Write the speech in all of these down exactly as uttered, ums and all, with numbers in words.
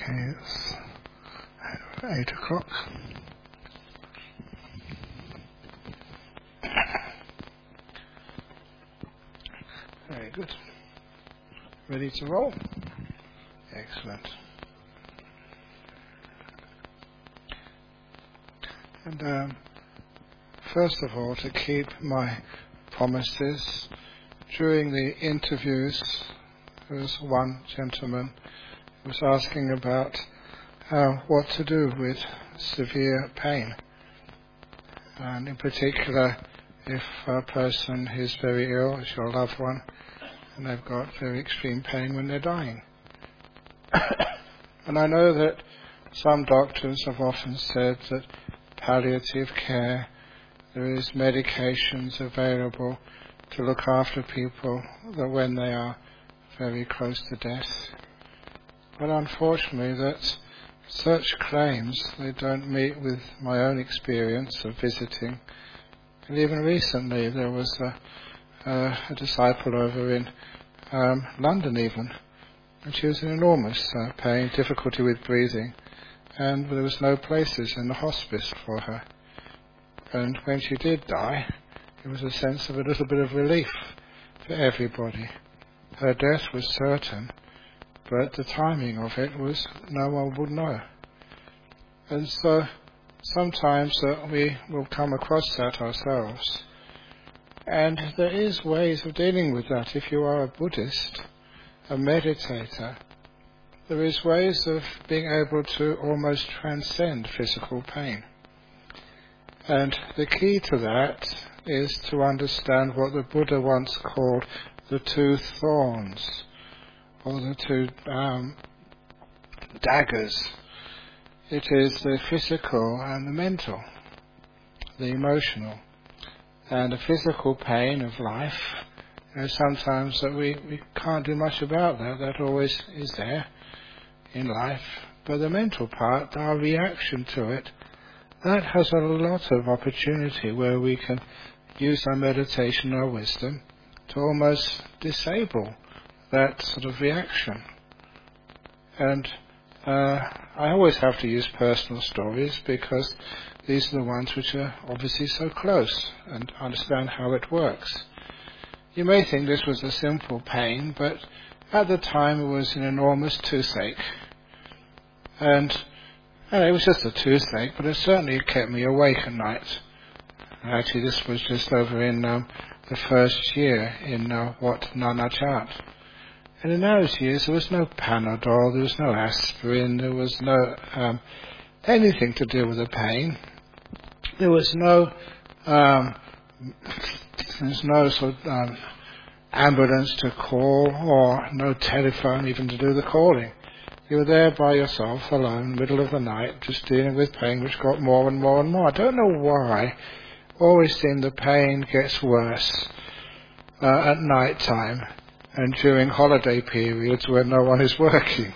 Okay, it's eight o'clock. Very good. Ready to roll? Excellent. And um, first of all, to keep my promises, during the interviews, there was one gentleman who was asking about uh, what to do with severe pain. And in particular, if a person is very ill, it's your loved one, and they've got very extreme pain when they're dying. And I know that some doctors have often said that palliative care, there is medications available to look after people that when they are very close to death. But unfortunately that such claims, they don't meet with my own experience of visiting. And even recently there was a, a, a disciple over in um, London even, and she was in enormous uh, pain, difficulty with breathing, and there was no places in the hospice for her. And when she did die, it was a sense of a little bit of relief for everybody. Her death was certain, but the timing of it was no one would know. And so sometimes uh, we will come across that ourselves. And there is ways of dealing with that. If you are a Buddhist, a meditator, there is ways of being able to almost transcend physical pain. And the key to that is to understand what the Buddha once called the two thorns, or the two um, daggers. It is the physical and the mental, the emotional. And the physical pain of life, you know, sometimes that we, we can't do much about that, that always is there in life. But the mental part, our reaction to it, that has a lot of opportunity where we can use our meditation, our wisdom, to almost disable that sort of reaction. And uh, I always have to use personal stories because these are the ones which are obviously so close and understand how it works. You may think this was a simple pain, but at the time it was an enormous toothache. And, and it was just a toothache, but it certainly kept me awake at night. Actually, this was just over in um, the first year in uh, Wat Nanachat. And in those years there was no Panadol, there was no aspirin, there was no um, anything to deal with the pain. There was no um, there was no sort of um, ambulance to call, or no telephone even to do the calling. You were there by yourself, alone, middle of the night, just dealing with pain which got more and more and more. I don't know why. Always seemed the pain gets worse uh, at night time and during holiday periods when no one is working.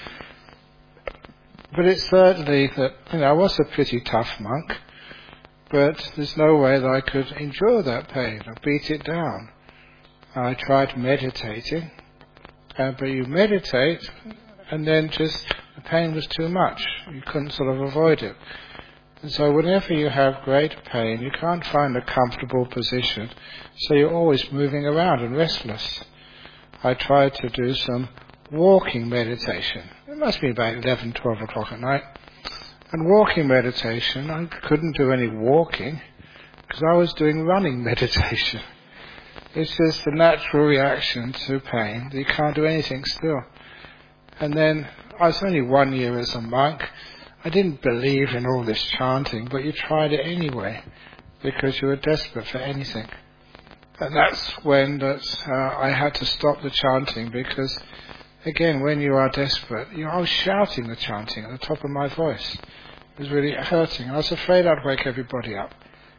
But it's certainly that, you know, I was a pretty tough monk, but there's no way that I could endure that pain or beat it down. I tried meditating, uh, but you meditate and then just the pain was too much. You couldn't sort of avoid it. And so whenever you have great pain, you can't find a comfortable position, so you're always moving around and restless. I tried to do some walking meditation. It must be about eleven, twelve o'clock at night. And walking meditation, I couldn't do any walking because I was doing running meditation. It's just a natural reaction to pain. You can't do anything still. And then I was only one year as a monk. I didn't believe in all this chanting, but you tried it anyway because you were desperate for anything. And that's when that uh, I had to stop the chanting because, again, when you are desperate, you know, I was shouting the chanting at the top of my voice. It was really hurting. I was afraid I'd wake everybody up.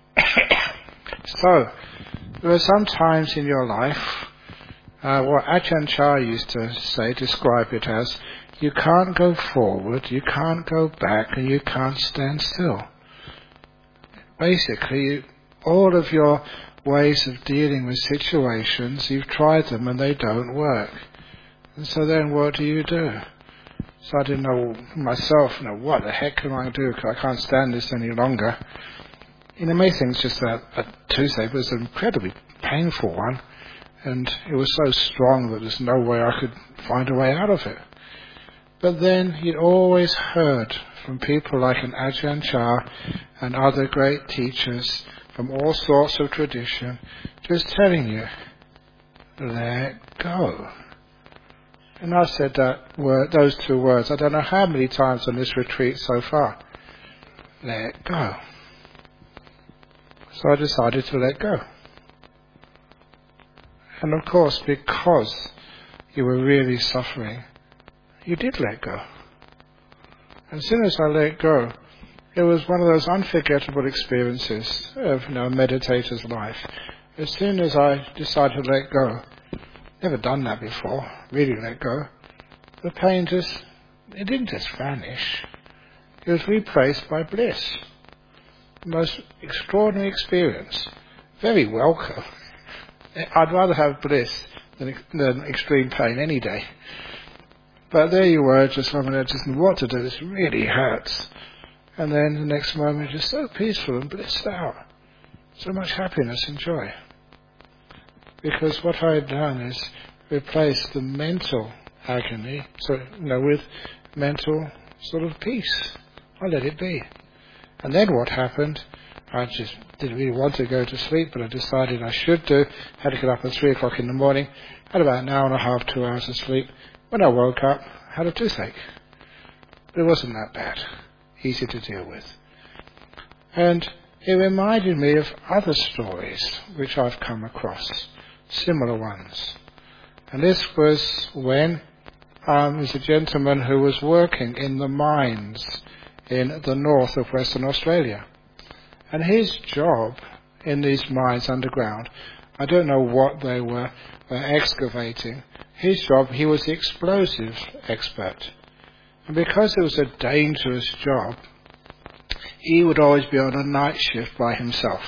So, there are some times in your life, uh, what Ajahn Chah used to say, describe it as, you can't go forward, you can't go back, and you can't stand still. Basically, all of your ways of dealing with situations, you've tried them and they don't work. And so then what do you do? So I didn't know myself, you know, what the heck can I do? I can't stand this any longer. And the main thing is just that a toothache was an incredibly painful one, and it was so strong that there's no way I could find a way out of it. But then he'd always heard from people like an Ajahn Chah and other great teachers from all sorts of tradition, just telling you, let go. And I said that word, those two words, I don't know how many times on this retreat so far. Let go. So I decided to let go. And of course, because you were really suffering, you did let go. As soon as I let go, it was one of those unforgettable experiences of, you know, a meditator's life. As soon as I decided to let go, never done that before, really let go, the pain just, it didn't just vanish. It was replaced by bliss. The most extraordinary experience. Very welcome. I'd rather have bliss than, than extreme pain any day. But there you were, just I mean, just knew what to do. This really hurts. And then the next moment, just so peaceful and blissed out. So much happiness and joy. Because what I had done is replaced the mental agony, so you know, with mental sort of peace. I let it be. And then what happened? I just didn't really want to go to sleep, but I decided I should do. Had to get up at three o'clock in the morning. Had about an hour and a half, two hours of sleep. When I woke up, I had a toothache. But it wasn't that bad. Easy to deal with. And it reminded me of other stories which I've come across, similar ones. And this was when um, there was a gentleman who was working in the mines in the north of Western Australia. And his job in these mines underground, I don't know what they were uh, excavating. His job, he was the explosive expert. And because it was a dangerous job, he would always be on a night shift by himself.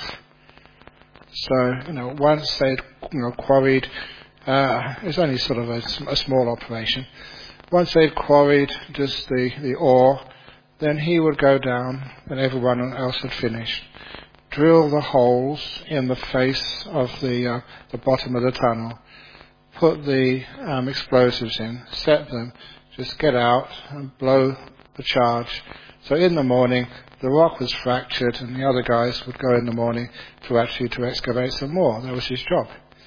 So, you know, once they'd, you know, quarried, uh, it was only sort of a, a small operation. Once they'd quarried just the, the ore, then he would go down when everyone else had finished, drill the holes in the face of the uh, the bottom of the tunnel, put the um, explosives in, set them, just get out and blow the charge. So in the morning, the rock was fractured, and the other guys would go in the morning to actually to excavate some more. That was his job.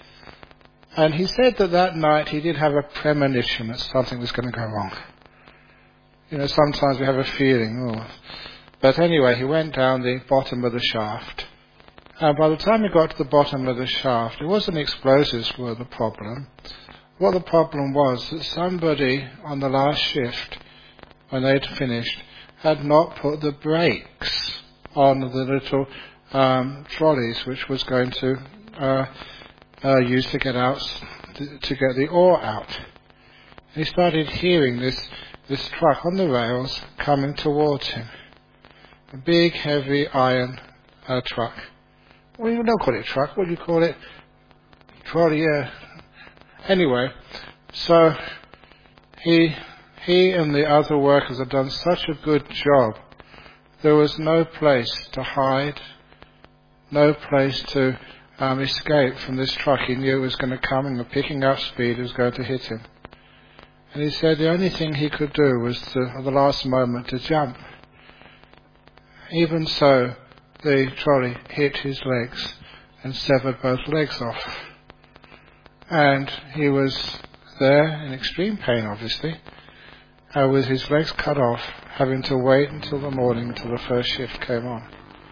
And he said that that night he did have a premonition that something was going to go wrong. You know, sometimes we have a feeling, oh. But anyway, he went down the bottom of the shaft. And by the time he got to the bottom of the shaft, it wasn't explosives were the problem. What the problem was that somebody on the last shift, when they'd finished, had not put the brakes on the little um, trolleys which was going to uh, uh, use to get out, to, to get the ore out. And he started hearing this this truck on the rails coming towards him. A big, heavy iron uh, truck. Well, you don't call it a truck. What do you call it? Trolley, yeah. Anyway, so he he and the other workers had done such a good job. There was no place to hide, no place to um, escape from this truck. He knew it was going to come, and picking up speed, it was going to hit him. And he said the only thing he could do was to, at the last moment, to jump. Even so, the trolley hit his legs and severed both legs off. And he was there in extreme pain, obviously, uh, with his legs cut off, having to wait until the morning, until the first shift came on.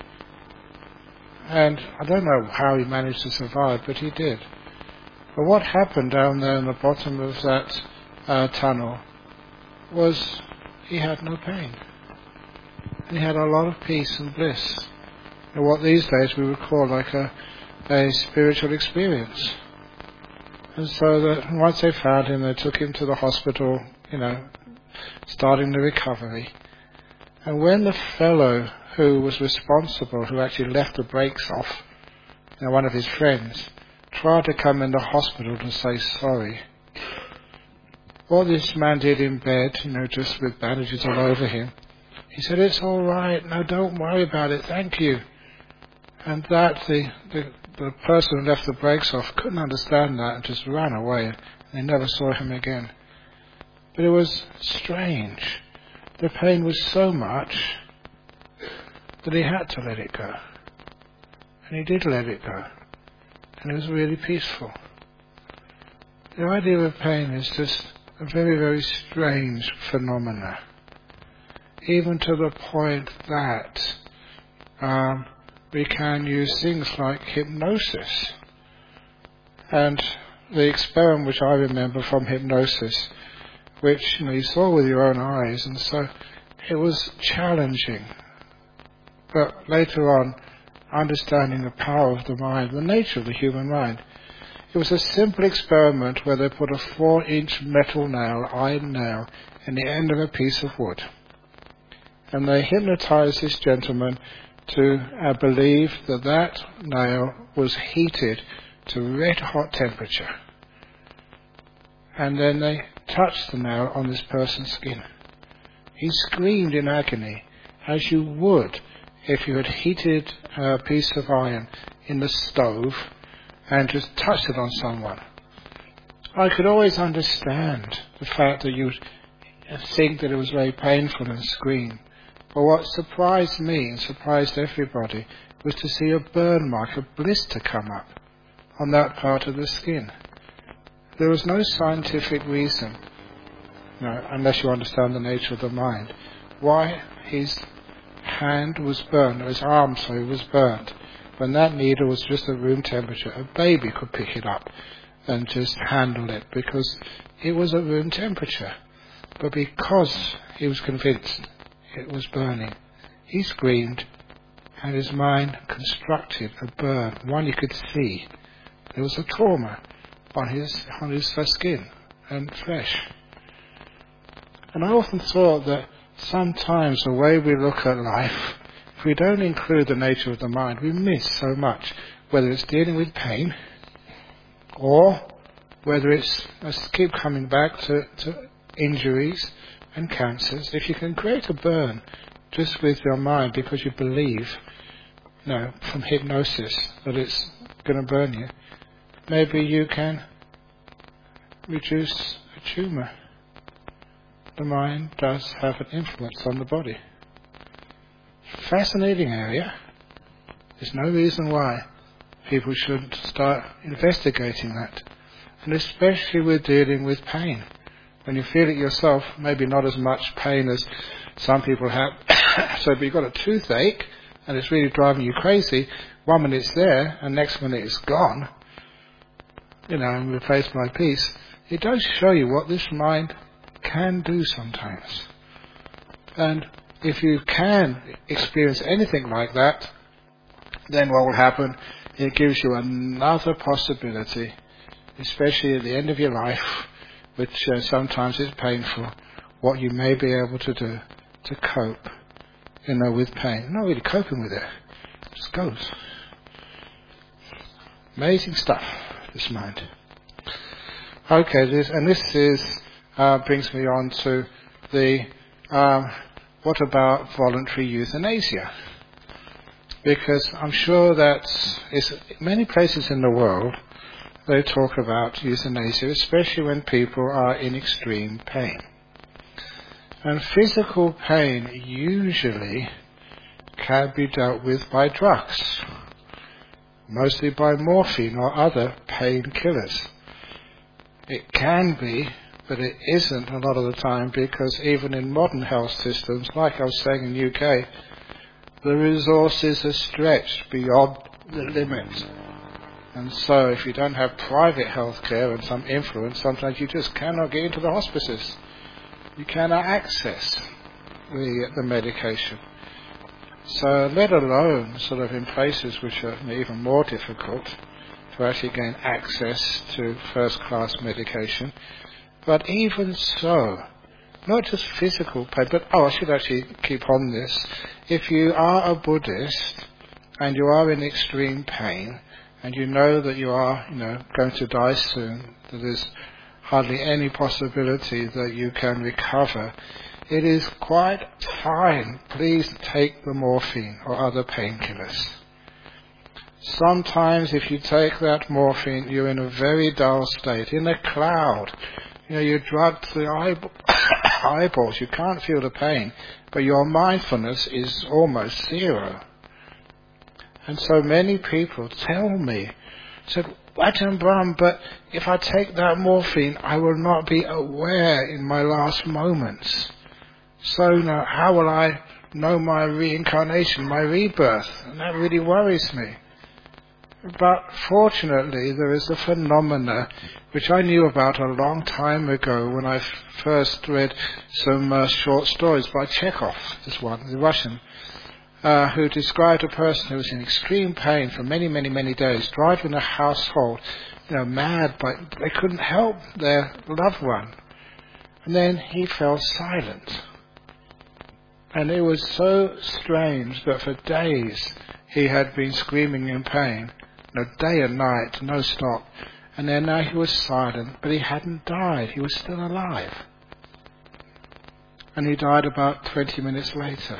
And I don't know how he managed to survive, but he did. But what happened down there in the bottom of that uh, tunnel was he had no pain. And he had a lot of peace and bliss. And what these days we would call like a, a spiritual experience. And so that once they found him, they took him to the hospital, you know, starting the recovery. And when the fellow who was responsible, who actually left the brakes off, you know, one of his friends, tried to come in the hospital to say sorry, what this man did in bed, you know, just with bandages all over him, he said, "It's all right. No, don't worry about it. Thank you." And that the, the the person who left the brakes off couldn't understand that and just ran away. And they never saw him again. But it was strange. The pain was so much that he had to let it go. And he did let it go. And it was really peaceful. The idea of pain is just a very, very strange phenomena. Even to the point that um, we can use things like hypnosis. And the experiment which I remember from hypnosis, which you know you saw with your own eyes, and so it was challenging. But later on, understanding the power of the mind, the nature of the human mind, it was a simple experiment where they put a four-inch metal nail, iron nail, in the end of a piece of wood. And they hypnotized this gentleman to uh, believe that that nail was heated to red-hot temperature. And then they touched the nail on this person's skin. He screamed in agony, as you would if you had heated a piece of iron in the stove and just touched it on someone. I could always understand the fact that you'd think that it was very painful and scream. But what surprised me and surprised everybody was to see a burn mark, a blister come up on that part of the skin. There was no scientific reason, you know, unless you understand the nature of the mind, why his hand was burned, or his arm, sorry, was burnt, when that needle was just at room temperature. A baby could pick it up and just handle it because it was at room temperature. But because he was convinced it was burning, he screamed, and his mind constructed a burn, one you could see. There was a trauma on his on his skin and flesh. And I often thought that sometimes the way we look at life, if we don't include the nature of the mind, we miss so much, whether it's dealing with pain or whether it's, let's keep coming back to, to injuries and cancers. If you can create a burn just with your mind because you believe, you know, from hypnosis that it's going to burn you, maybe you can reduce a tumour. The mind does have an influence on the body. Fascinating area. There's no reason why people shouldn't start investigating that. And especially with dealing with pain. When you feel it yourself, maybe not as much pain as some people have. So if you've got a toothache and it's really driving you crazy, one minute it's there and next minute it's gone, you know, and replaced by peace, it does show you what this mind can do sometimes. And if you can experience anything like that, then what will happen, it gives you another possibility, especially at the end of your life, which uh, sometimes is painful, what you may be able to do to cope, you know, with pain. Not really coping with it, it just goes. Amazing stuff, this mind. Okay, this, and this is uh, brings me on to the um, what about voluntary euthanasia? Because I'm sure that it's, many places in the world they talk about euthanasia, especially when people are in extreme pain. And physical pain usually can be dealt with by drugs, mostly by morphine or other painkillers. It can be, but it isn't a lot of the time, because even in modern health systems, like I was saying in the U K, the resources are stretched beyond the limit. And so if you don't have private health care and some influence, sometimes you just cannot get into the hospices. You cannot access the, the medication. So let alone sort of in places which are even more difficult to actually gain access to first-class medication. But even so, not just physical pain, but, oh, I should actually keep on this. If you are a Buddhist and you are in extreme pain, and you know that you are, you know, going to die soon, that there's hardly any possibility that you can recover, it is quite fine. Please take the morphine or other painkillers. Sometimes if you take that morphine, you're in a very dull state, in a cloud. You know, you're drugged to the eyeball, eyeballs, you can't feel the pain, but your mindfulness is almost zero. And so many people tell me, said, Ajahn Brahm, but if I take that morphine, I will not be aware in my last moments. So now, how will I know my reincarnation, my rebirth? And that really worries me. But fortunately, there is a phenomena which I knew about a long time ago when I f- first read some uh, short stories by Chekhov, this one, the Russian, uh, who described a person who was in extreme pain for many, many, many days, driving a household, you know, mad, but they couldn't help their loved one. And then he fell silent. And it was so strange that for days he had been screaming in pain, you know, day and night, no stop. And then now he was silent, but he hadn't died. He was still alive. And he died about twenty minutes later.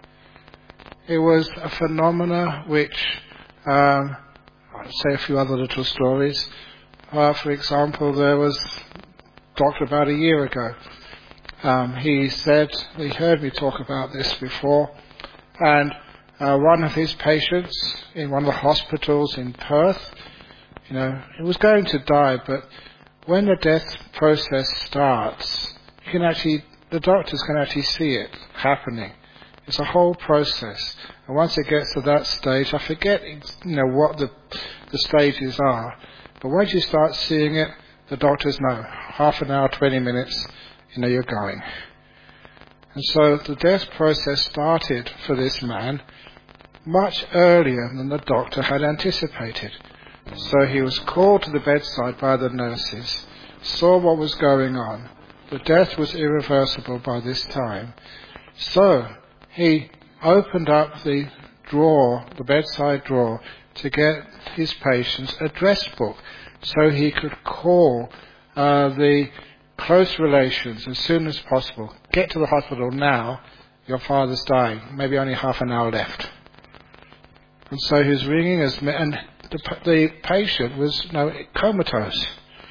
It was a phenomena which, um, I'll say a few other little stories. Uh, for example, there was a doctor about a year ago. Um, he said, he heard me talk about this before, and uh, one of his patients in one of the hospitals in Perth, you know, he was going to die, but when the death process starts, you can actually, the doctors can actually see it happening. It's a whole process, and once it gets to that stage, I forget, you know, what the the stages are, but once you start seeing it, the doctors know, half an hour, twenty minutes, you know, you're going. And so the death process started for this man much earlier than the doctor had anticipated. So he was called to the bedside by the nurses, saw what was going on. The death was irreversible by this time. So he opened up the drawer, the bedside drawer, to get his patient's address book so he could call uh, the close relations as soon as possible. Get to the hospital now, your father's dying, maybe only half an hour left. And so he was ringing, as ma- and the, the patient was you know, comatose,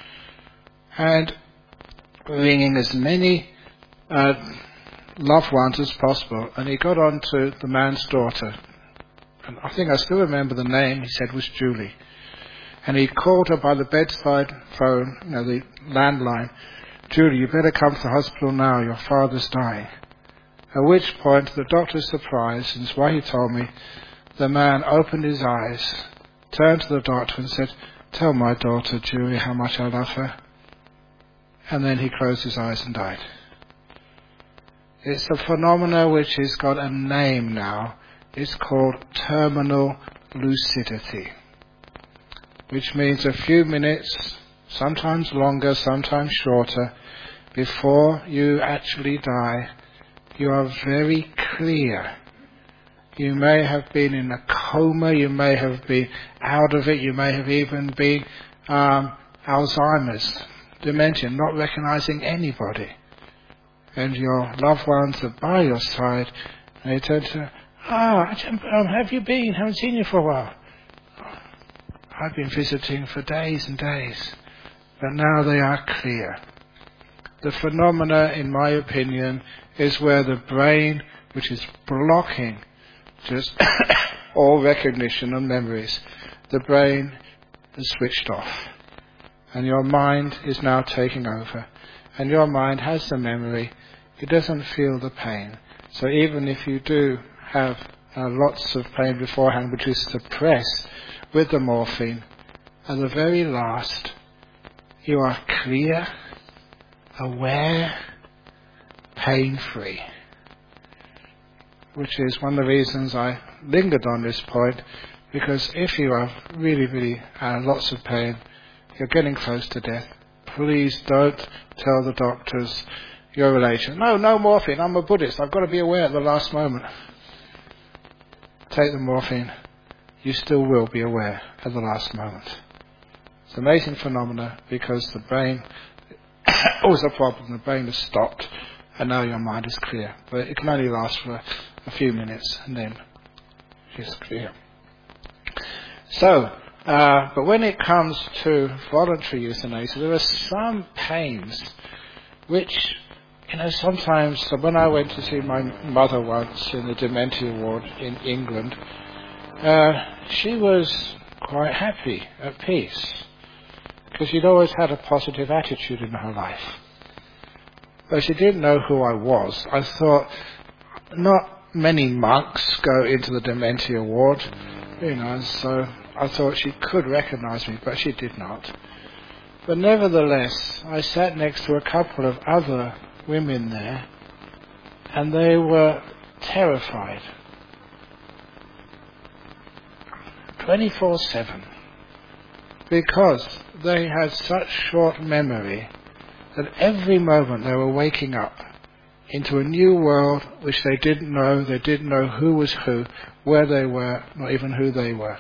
and ringing as many uh, loved ones as possible. And he got on to the man's daughter, and I think I still remember the name, he said was Julie. And he called her by the bedside phone, you know, the landline. Julie, you better come to the hospital now, your father's dying. At which point, to the doctor's surprise, and it's why he told me, the man opened his eyes, turned to the doctor and said, tell my daughter, Julie, how much I love her. And then he closed his eyes and died. It's a phenomena which has got a name now. It's called terminal lucidity, which means a few minutes, sometimes longer, sometimes shorter, before you actually die, you are very clear. You may have been in a coma, you may have been out of it, you may have even been um, Alzheimer's, dementia, not recognizing anybody. And your loved ones are by your side, and they turn to, ah, um, have you been? Haven't seen you for a while. I've been visiting for days and days, but now they are clear. The phenomena, in my opinion, is where the brain, which is blocking just all recognition and memories, the brain is switched off, and your mind is now taking over, and your mind has the memory. It doesn't feel the pain. So even if you do have uh, lots of pain beforehand, which is suppressed with the morphine, at the very last, you are clear, aware, pain-free. Which is one of the reasons I lingered on this point, because if you have really, really uh, lots of pain, you're getting close to death, please don't tell the doctors your relation. No, no morphine, I'm a Buddhist, I've got to be aware at the last moment. Take the morphine, you still will be aware at the last moment. It's an amazing phenomena because the brain always a problem. The brain has stopped, and now your mind is clear. But it can only last for a few minutes, and then it's clear. So, uh, but when it comes to voluntary euthanasia, there are some pains which, you know, sometimes, so when I went to see my mother once in the dementia ward in England, uh, she was quite happy, at peace, because she'd always had a positive attitude in her life. Though she didn't know who I was, I thought, not many monks go into the dementia ward, you know, so I thought she could recognize me, but she did not. But nevertheless, I sat next to a couple of other women there, and they were terrified. twenty-four seven. Because they had such short memory that every moment they were waking up into a new world which they didn't know, they didn't know who was who, where they were, not even who they were.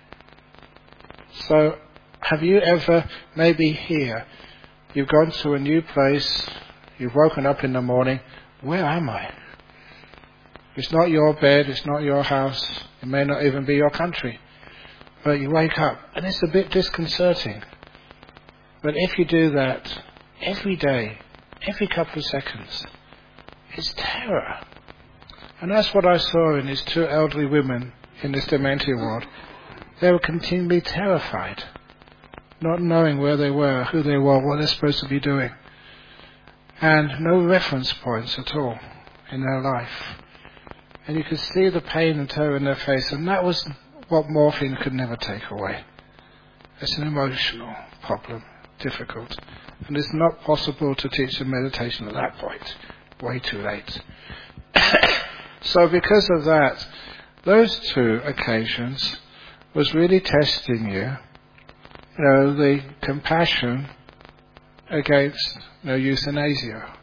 So, have you ever, maybe here, you've gone to a new place, you've woken up in the morning, where am I? It's not your bed, it's not your house, it may not even be your country. But you wake up, and it's a bit disconcerting. But if you do that every day, every couple of seconds, it's terror. And that's what I saw in these two elderly women in this dementia ward. They were continually terrified, not knowing where they were, who they were, what they're supposed to be doing. And no reference points at all in their life. And you could see the pain and terror in their face, and that was what morphine could never take away. It's an emotional problem, difficult. And it's not possible to teach them meditation at that point. Way too late. So because of that, those two occasions was really testing you, you know, the compassion against, you know, euthanasia.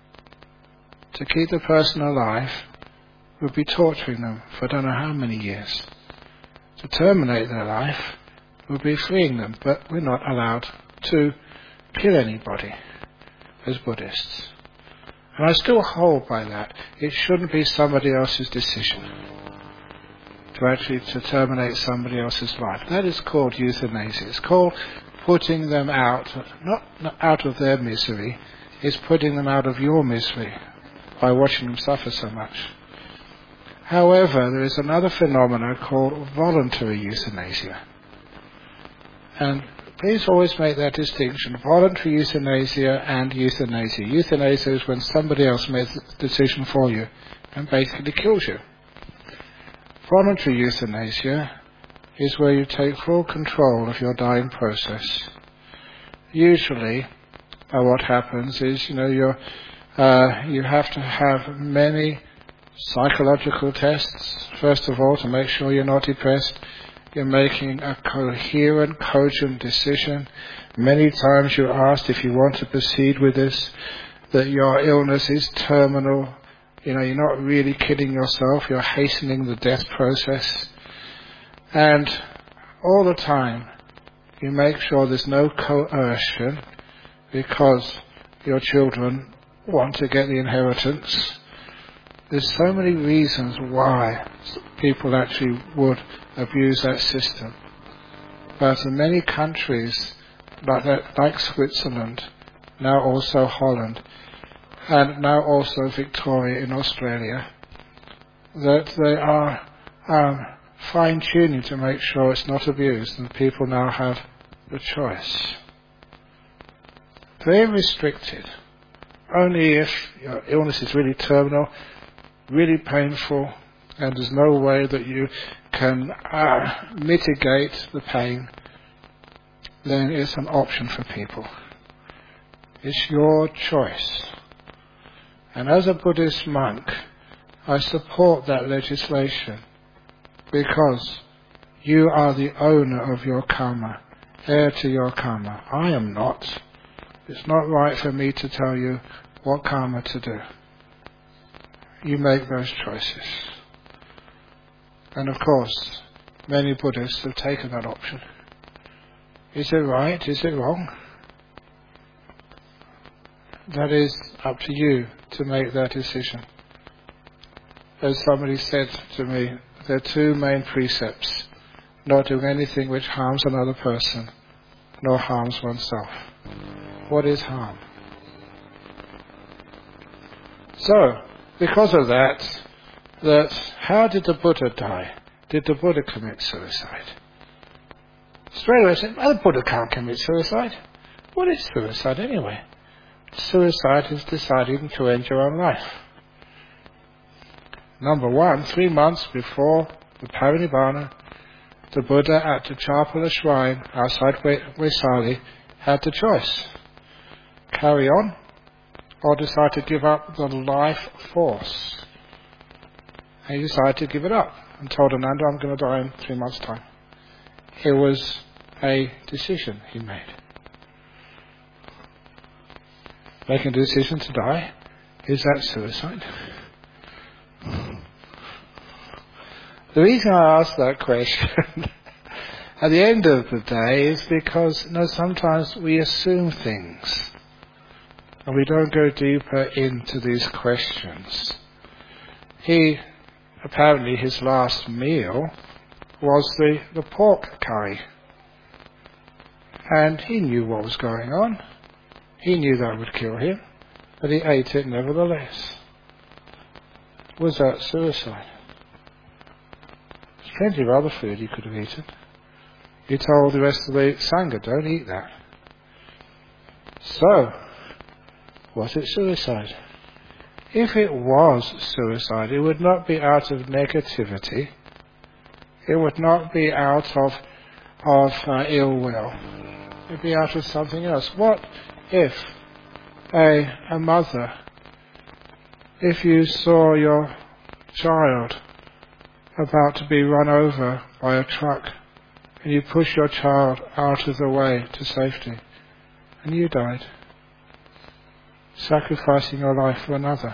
To keep the person alive would be torturing them for I don't know how many years. To terminate their life would be freeing them, but we're not allowed to kill anybody as Buddhists. And I still hold by that. It shouldn't be somebody else's decision to actually to terminate somebody else's life. That is called euthanasia. It's called putting them out, not, not out of their misery, it's putting them out of your misery by watching them suffer so much. However, there is another phenomenon called voluntary euthanasia. And please always make that distinction, voluntary euthanasia and euthanasia. Euthanasia is when somebody else makes the decision for you and basically kills you. Voluntary euthanasia is where you take full control of your dying process. Usually, uh, what happens is, you know, you're, uh, you have to have many psychological tests, first of all, to make sure you're not depressed. You're making a coherent, cogent decision. Many times you're asked if you want to proceed with this, that your illness is terminal. You know, you're not really killing yourself, you're hastening the death process. And all the time, you make sure there's no coercion because your children want to get the inheritance. There's so many reasons why people actually would abuse that system. But in many countries, like, that, like Switzerland, now also Holland, and now also Victoria in Australia, that they are um, fine-tuning to make sure it's not abused and people now have the choice. Very restricted. Only if your illness is really terminal, really painful, and there's no way that you can uh, mitigate the pain, then it's an option for people. It's your choice. And as a Buddhist monk, I support that legislation because you are the owner of your karma, heir to your karma. I am not. It's not right for me to tell you what karma to do. You make those choices. And of course, many Buddhists have taken that option. Is it right? Is it wrong? that is up to you to make that decision. As somebody said to me, there are two main precepts: not doing anything which harms another person, nor harms oneself. What is harm? So, because of that, that how did the Buddha die? Did the Buddha commit suicide? Straight away I said, well, the Buddha can't commit suicide. What is suicide anyway? Suicide is deciding to end your own life. Number one, three months before the Parinibbana, the Buddha at the Chapala shrine outside Vesali had the choice: carry on or decide to give up the life force. And he decided to give it up and told Ananda, I'm going to die in three months' time. It was a decision he made. Making a decision to die, is that suicide? The reason I ask that question at the end of the day is because, you know, sometimes we assume things and we don't go deeper into these questions. He, apparently his last meal was the, the pork curry. And he knew what was going on. He knew that would kill him, but he ate it nevertheless. Was that suicide? There's plenty of other food he could have eaten. He told the rest of the Sangha, don't eat that. So, was it suicide? If it was suicide, it would not be out of negativity. It would not be out of, of uh, ill will. It would be out of something else. What if a, a mother, if you saw your child about to be run over by a truck and you push your child out of the way to safety and you died, sacrificing your life for another?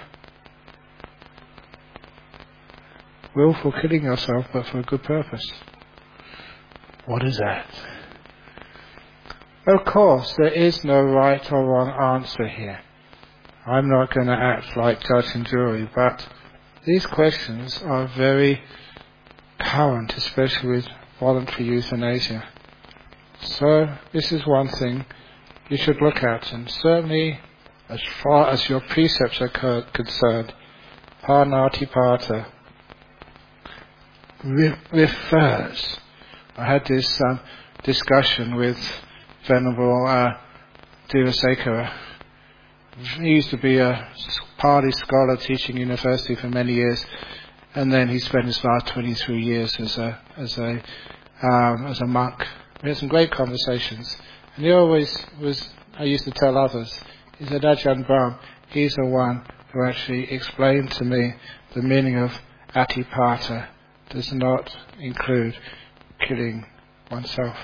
Willful killing yourself, but for a good purpose. What is that? Of course, there is no right or wrong answer here. I'm not going to act like judge and jury, but these questions are very current, especially with voluntary euthanasia. So this is one thing you should look at, and certainly as far as your precepts are co- concerned, Parnatipata re- refers. I had this um, discussion with Venerable uh, Dirasekara. He used to be a Pali scholar teaching university for many years, and then he spent his last twenty-three years as a as a um, as a monk. We had some great conversations, and he always was. I used to tell others. He said, Ajahn Brahm, he's the one who actually explained to me the meaning of Atipata does not include killing oneself.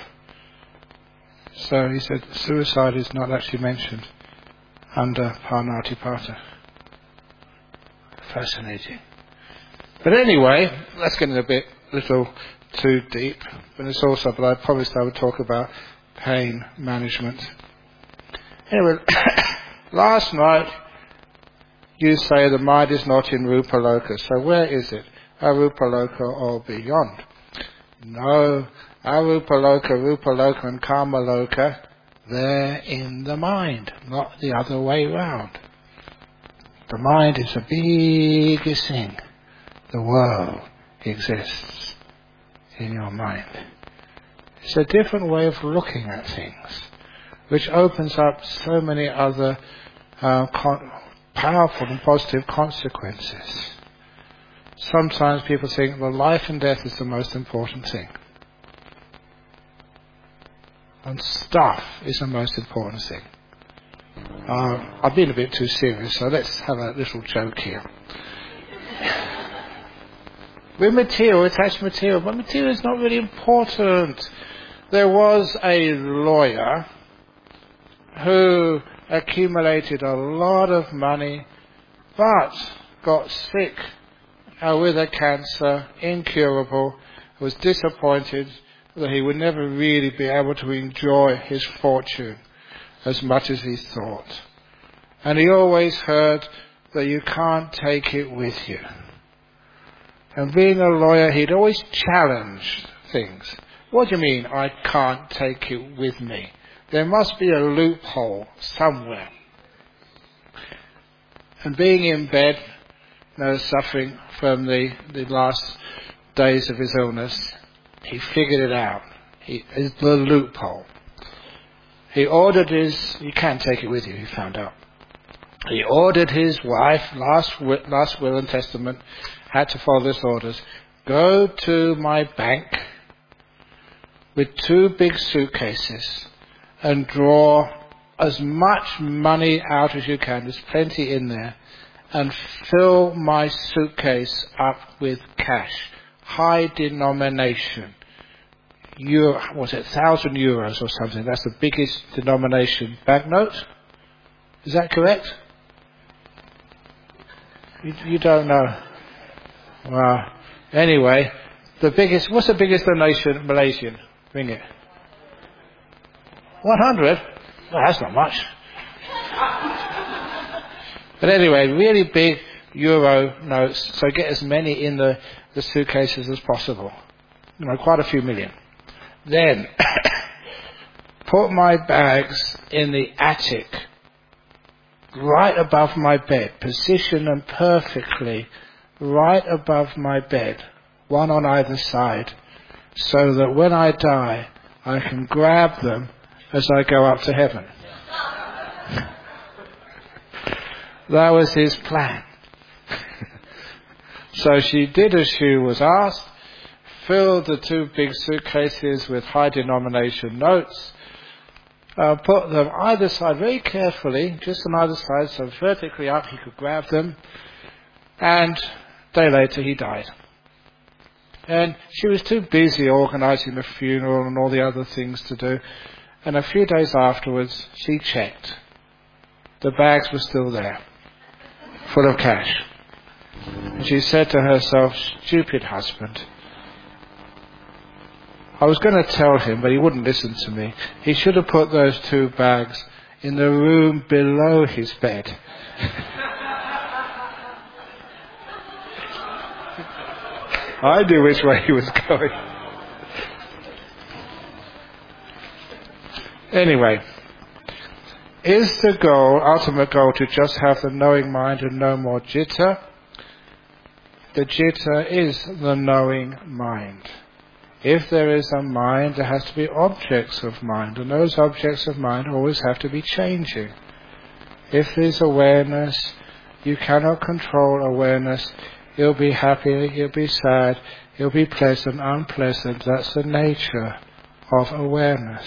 So he said suicide is not actually mentioned under Parnatipata. Fascinating. But anyway, that's getting a bit little too deep. But it's also, but I promised I would talk about pain management. Anyway, last night you say the mind is not in Rupa Loka. So where is it? Arupa Loka or beyond? No. Arupa Loka, Rupa Loka and Kama Loka, they're in the mind, not the other way round. The mind is the biggest thing. The world exists in your mind. It's a different way of looking at things, which opens up so many other uh, con- powerful and positive consequences. Sometimes people think, well, life and death is the most important thing. And stuff is the most important thing. Uh, I've been a bit too serious, so let's have a little joke here. With material, attached material, but material is not really important. There was a lawyer who accumulated a lot of money, but got sick uh, with a cancer, incurable, was disappointed that he would never really be able to enjoy his fortune as much as he thought. And he always heard that you can't take it with you. And being a lawyer, he'd always challenge things. What do you mean, I can't take it with me? There must be a loophole somewhere. And being in bed, you know, suffering from the, the last days of his illness, he figured it out. He, it's the loophole. He ordered his, you can't take it with you, he found out. He ordered his wife, last will, last will and testament, had to follow his orders. Go to my bank with two big suitcases and draw as much money out as you can. There's plenty in there. And fill my suitcase up with cash. High denomination. Euro, was it thousand euros or something? That's the biggest denomination banknote. Is that correct? You, you don't know. Well, anyway, the biggest. What's the biggest donation Malaysian? Bring it. One hundred. Well, that's not much. But anyway, really big euro notes. So get as many in the, the suitcases as possible. You know, quite a few million. Then put my bags in the attic, right above my bed. Position them perfectly right above my bed, one on either side, so that when I die, I can grab them as I go up to heaven. That was his plan. So she did as she was asked, filled the two big suitcases with high denomination notes, uh, put them either side very carefully, just on either side, so vertically up he could grab them, and a day later he died. And she was too busy organising the funeral and all the other things to do, and a few days afterwards she checked. The bags were still there, full of cash. And she said to herself, stupid husband. I was going to tell him, but he wouldn't listen to me. He should have put those two bags in the room below his bed. I knew which way he was going. Anyway, is the goal, ultimate goal, to just have the knowing mind and no more jitta? The jitta is the knowing mind. If there is a mind, there has to be objects of mind, and those objects of mind always have to be changing. If there's awareness, you cannot control awareness. It'll be happy, it'll be sad, it'll be pleasant, unpleasant. That's the nature of awareness.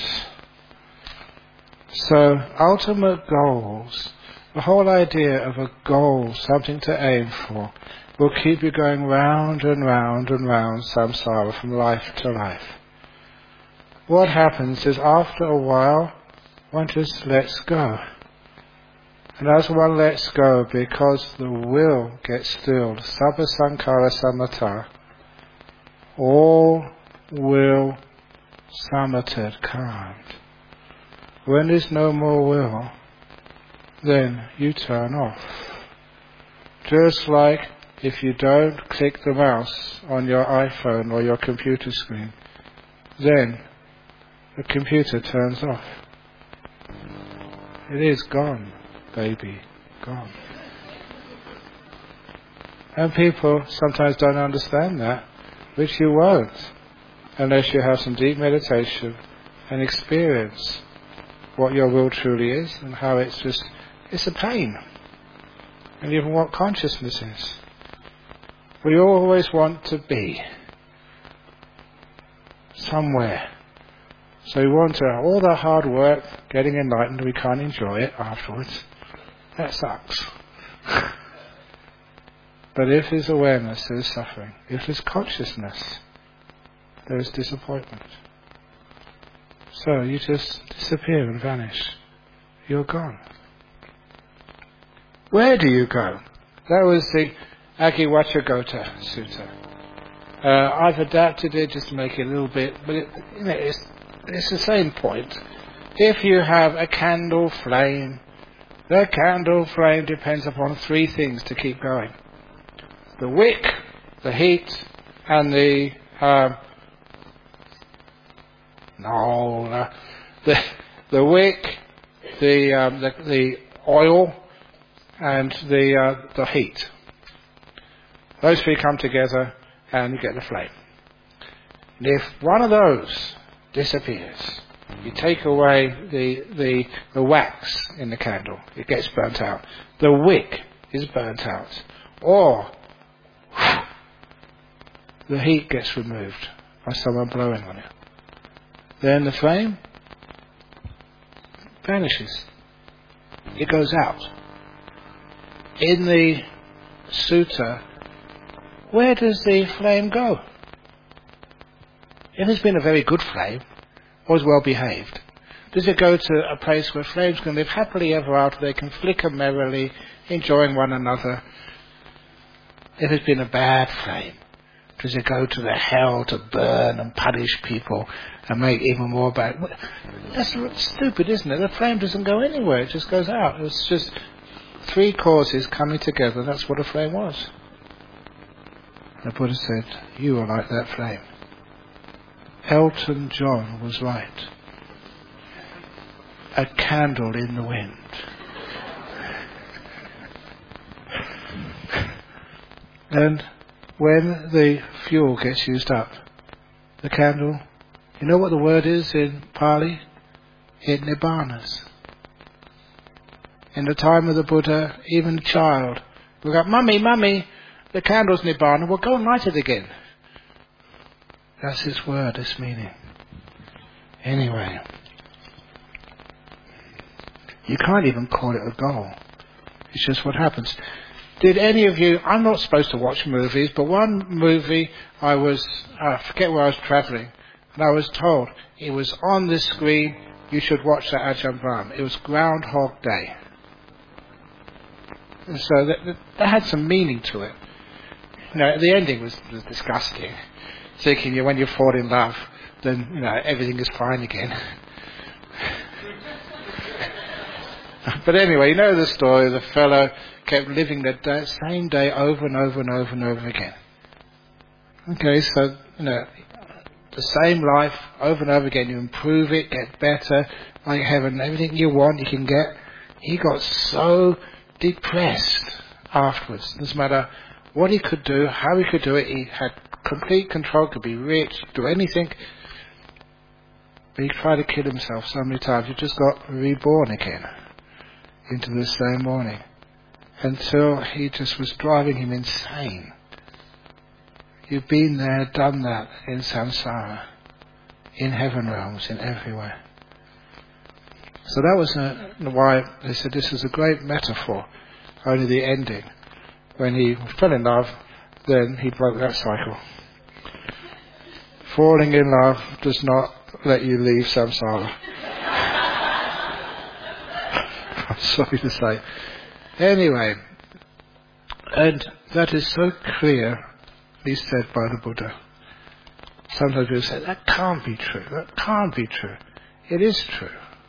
So, ultimate goals, the whole idea of a goal, something to aim for, will keep you going round and round and round samsara from life to life. What happens is after a while, one just lets go. And as one lets go, because the will gets stilled, sabba sankhara samatha, all will samatha calmed. When there's no more will, then you turn off. Just like if you don't click the mouse on your iPhone or your computer screen, then the computer turns off. It is gone, baby, gone. And people sometimes don't understand that, which you won't, unless you have some deep meditation and experience what your will truly is and how it's just, it's a pain. And even what consciousness is. We always want to be somewhere. So we want to, all that hard work, getting enlightened, we can't enjoy it afterwards. That sucks. But if there's awareness, there's suffering. If there's consciousness, there's disappointment. So you just disappear and vanish. You're gone. Where do you go? That was the Agiwachagota Sutta. Uh, I've adapted it just to make it a little bit, but it, you know, it's, it's the same point. If you have a candle flame The candle flame depends upon three things to keep going. The wick, the heat, and the... Um, no, no, the, the wick, the, um, the, the oil, and the, uh, the heat. Those three come together and you get the flame. And if one of those disappears, you take away the, the, the wax in the candle, it gets burnt out. The wick is burnt out. Or the heat gets removed by someone blowing on it. Then the flame vanishes. It goes out. In the sutta, where does the flame go? If it's been a very good flame, or is well behaved, does it go to a place where flames can live happily ever after, they can flicker merrily, enjoying one another? If it's been a bad flame, does it go to the hell to burn and punish people and make even more bad? That's stupid, isn't it? The flame doesn't go anywhere, it just goes out. It's just three causes coming together. That's what a flame was. The Buddha said, you are like that flame. Elton John was right. A candle in the wind. And when the fuel gets used up, the candle, you know what the word is in Pali? It nibbanas. In the time of the Buddha, even a child would go, Mummy, Mummy, the candle's nibbana, well go and light it again. That's its word, its meaning. Anyway, you can't even call it a goal. It's just what happens. Did any of you, I'm not supposed to watch movies, but one movie I was, I forget where I was travelling, and I was told it was on the screen, you should watch that Ajahn Brahm. It was Groundhog Day. And so that, that, that had some meaning to it. You know, the ending was, was disgusting. Thinking you, when you fall in love, then, you know, everything is fine again. But anyway, you know the story. The fellow kept living the day, same day over and over and over and over again. Okay, so, you know, the same life over and over again. You improve it, get better, like heaven, everything you want you can get. He got so depressed afterwards. Doesn't matter what he could do, how he could do it. He had complete control, could be rich, do anything. But he tried to kill himself so many times. He just got reborn again into the same morning, until he just was driving him insane. You've been there, done that in samsara, in heaven realms, in everywhere. So that was uh, why they said this is a great metaphor. Only the ending, when he fell in love, then he broke that cycle. Falling in love does not let you leave samsara. I'm sorry to say. Anyway, and that is so clearly said by the Buddha. Sometimes people say, that can't be true, that can't be true. It is true.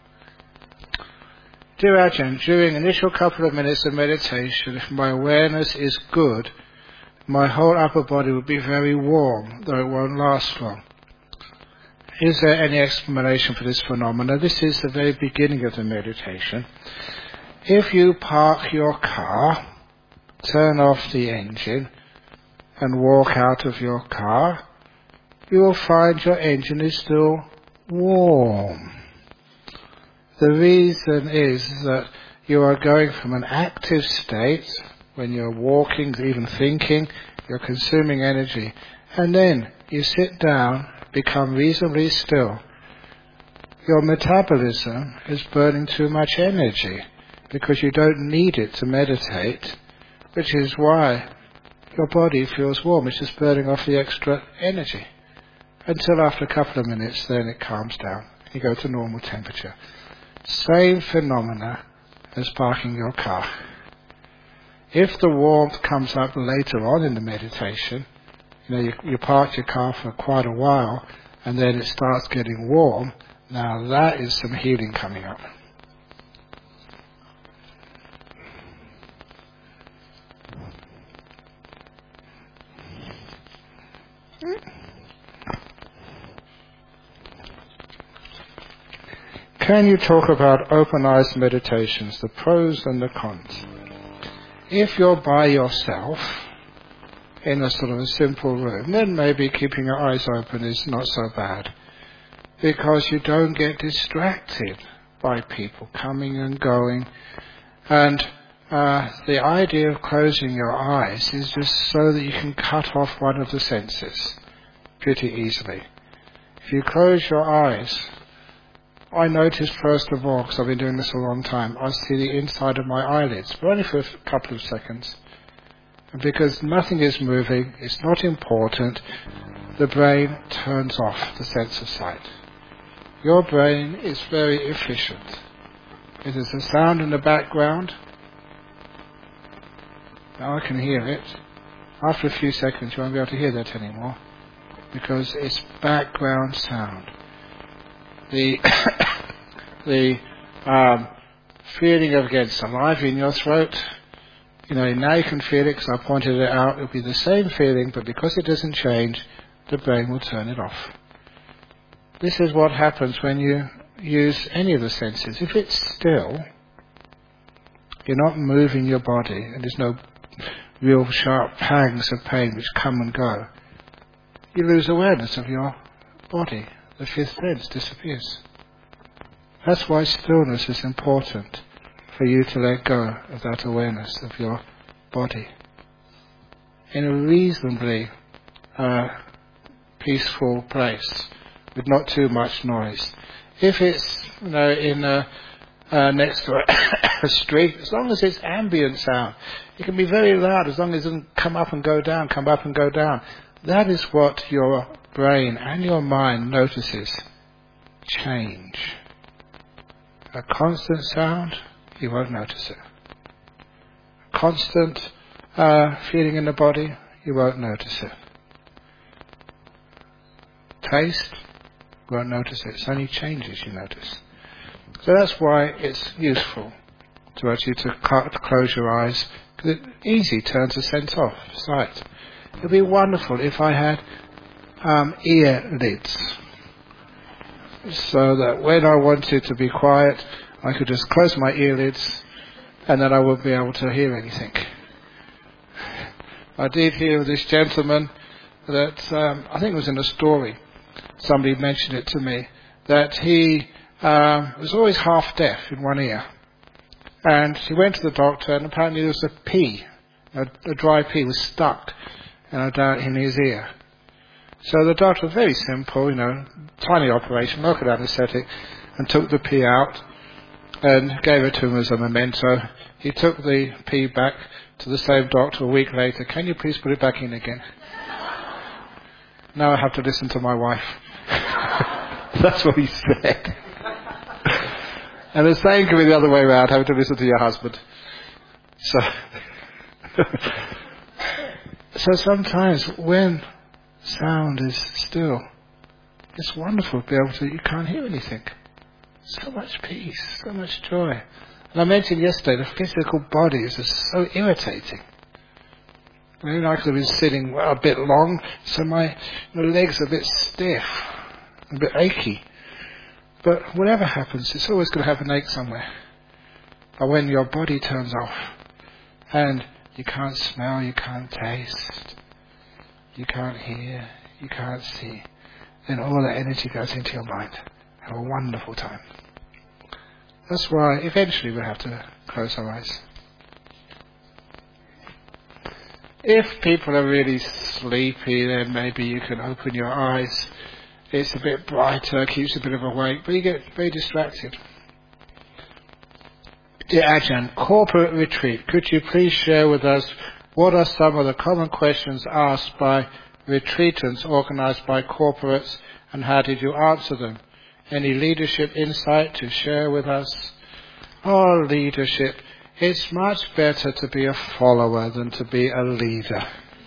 Dear Ajahn, during the initial couple of minutes of meditation, if my awareness is good, my whole upper body will be very warm, though it won't last long. Is there any explanation for this phenomena? This is the very beginning of the meditation. If you park your car, turn off the engine, and walk out of your car, you will find your engine is still warm. The reason is that you are going from an active state, when you're walking, even thinking, you're consuming energy, and then you sit down, become reasonably still. Your metabolism is burning too much energy because you don't need it to meditate, which is why your body feels warm. It's just burning off the extra energy. Until after a couple of minutes, then it calms down. You go to normal temperature. Same phenomena as parking your car. If the warmth comes up later on in the meditation, you know, you, you parked your car for quite a while, and then it starts getting warm, now that is some healing coming up. Can you talk about open eyes meditations, the pros and the cons? If you're by yourself in a sort of a simple room, then maybe keeping your eyes open is not so bad, because you don't get distracted by people coming and going. And uh, the idea of closing your eyes is just so that you can cut off one of the senses pretty easily. If you close your eyes, I noticed first of all, because I've been doing this a long time, I see the inside of my eyelids, but only for a couple of seconds. And because nothing is moving, it's not important, the brain turns off the sense of sight. Your brain is very efficient. If there's a sound in the background, now I can hear it. After a few seconds you won't be able to hear that anymore, because it's background sound. The the um, feeling of getting saliva in your throat, you know, now you can feel it because I pointed it out. It'll be the same feeling, but because it doesn't change, the brain will turn it off. This is what happens when you use any of the senses. If it's still, you're not moving your body, and there's no real sharp pangs of pain which come and go, you lose awareness of your body. The fifth sense disappears. That's why stillness is important, for you to let go of that awareness of your body in a reasonably uh, peaceful place with not too much noise. If it's, you know, in a, uh, next to a, a street, as long as it's ambient sound, it can be very loud as long as it doesn't come up and go down, come up and go down. That is what your brain and your mind notices. Change. A constant sound, you won't notice it. A constant uh, feeling in the body, you won't notice it. Taste, you won't notice it. It's only changes you notice. So that's why it's useful to actually to, to close your eyes, because it easy turns the sense off, sight. It would be wonderful if I had um, ear lids, so that when I wanted to be quiet, I could just close my ear lids and then I wouldn't be able to hear anything. I did hear of this gentleman that, um, I think it was in a story, somebody mentioned it to me, that he um, was always half deaf in one ear. And he went to the doctor, and apparently there was a pea, a, a dry pea was stuck you know, down in his ear. So the doctor, very simple, you know, tiny operation, local anaesthetic, and took the pea out and gave it to him as a memento. He took the pea back to the same doctor a week later. Can you please put it back in again? Now I have to listen to my wife. That's what he said. And the same can be the other way around, having to listen to your husband. So, so sometimes when sound is still, it's wonderful to be able to, you can't hear anything. So much peace, so much joy. And I mentioned yesterday, the physical bodies are so irritating. Maybe I could have been sitting well, a bit long, so my, my legs are a bit stiff, a bit achy. But whatever happens, it's always going to have an ache somewhere. But when your body turns off, and you can't smell, you can't taste, you can't hear, you can't see, then all that energy goes into your mind. Have a wonderful time. That's why eventually we'll have to close our eyes. If people are really sleepy, then maybe you can open your eyes. It's a bit brighter, keeps a bit of awake, but you get very distracted. Dear Ajahn, corporate retreat, could you please share with us what are some of the common questions asked by retreatants organised by corporates, and how did you answer them? Any leadership insight to share with us? Oh, leadership. It's much better to be a follower than to be a leader.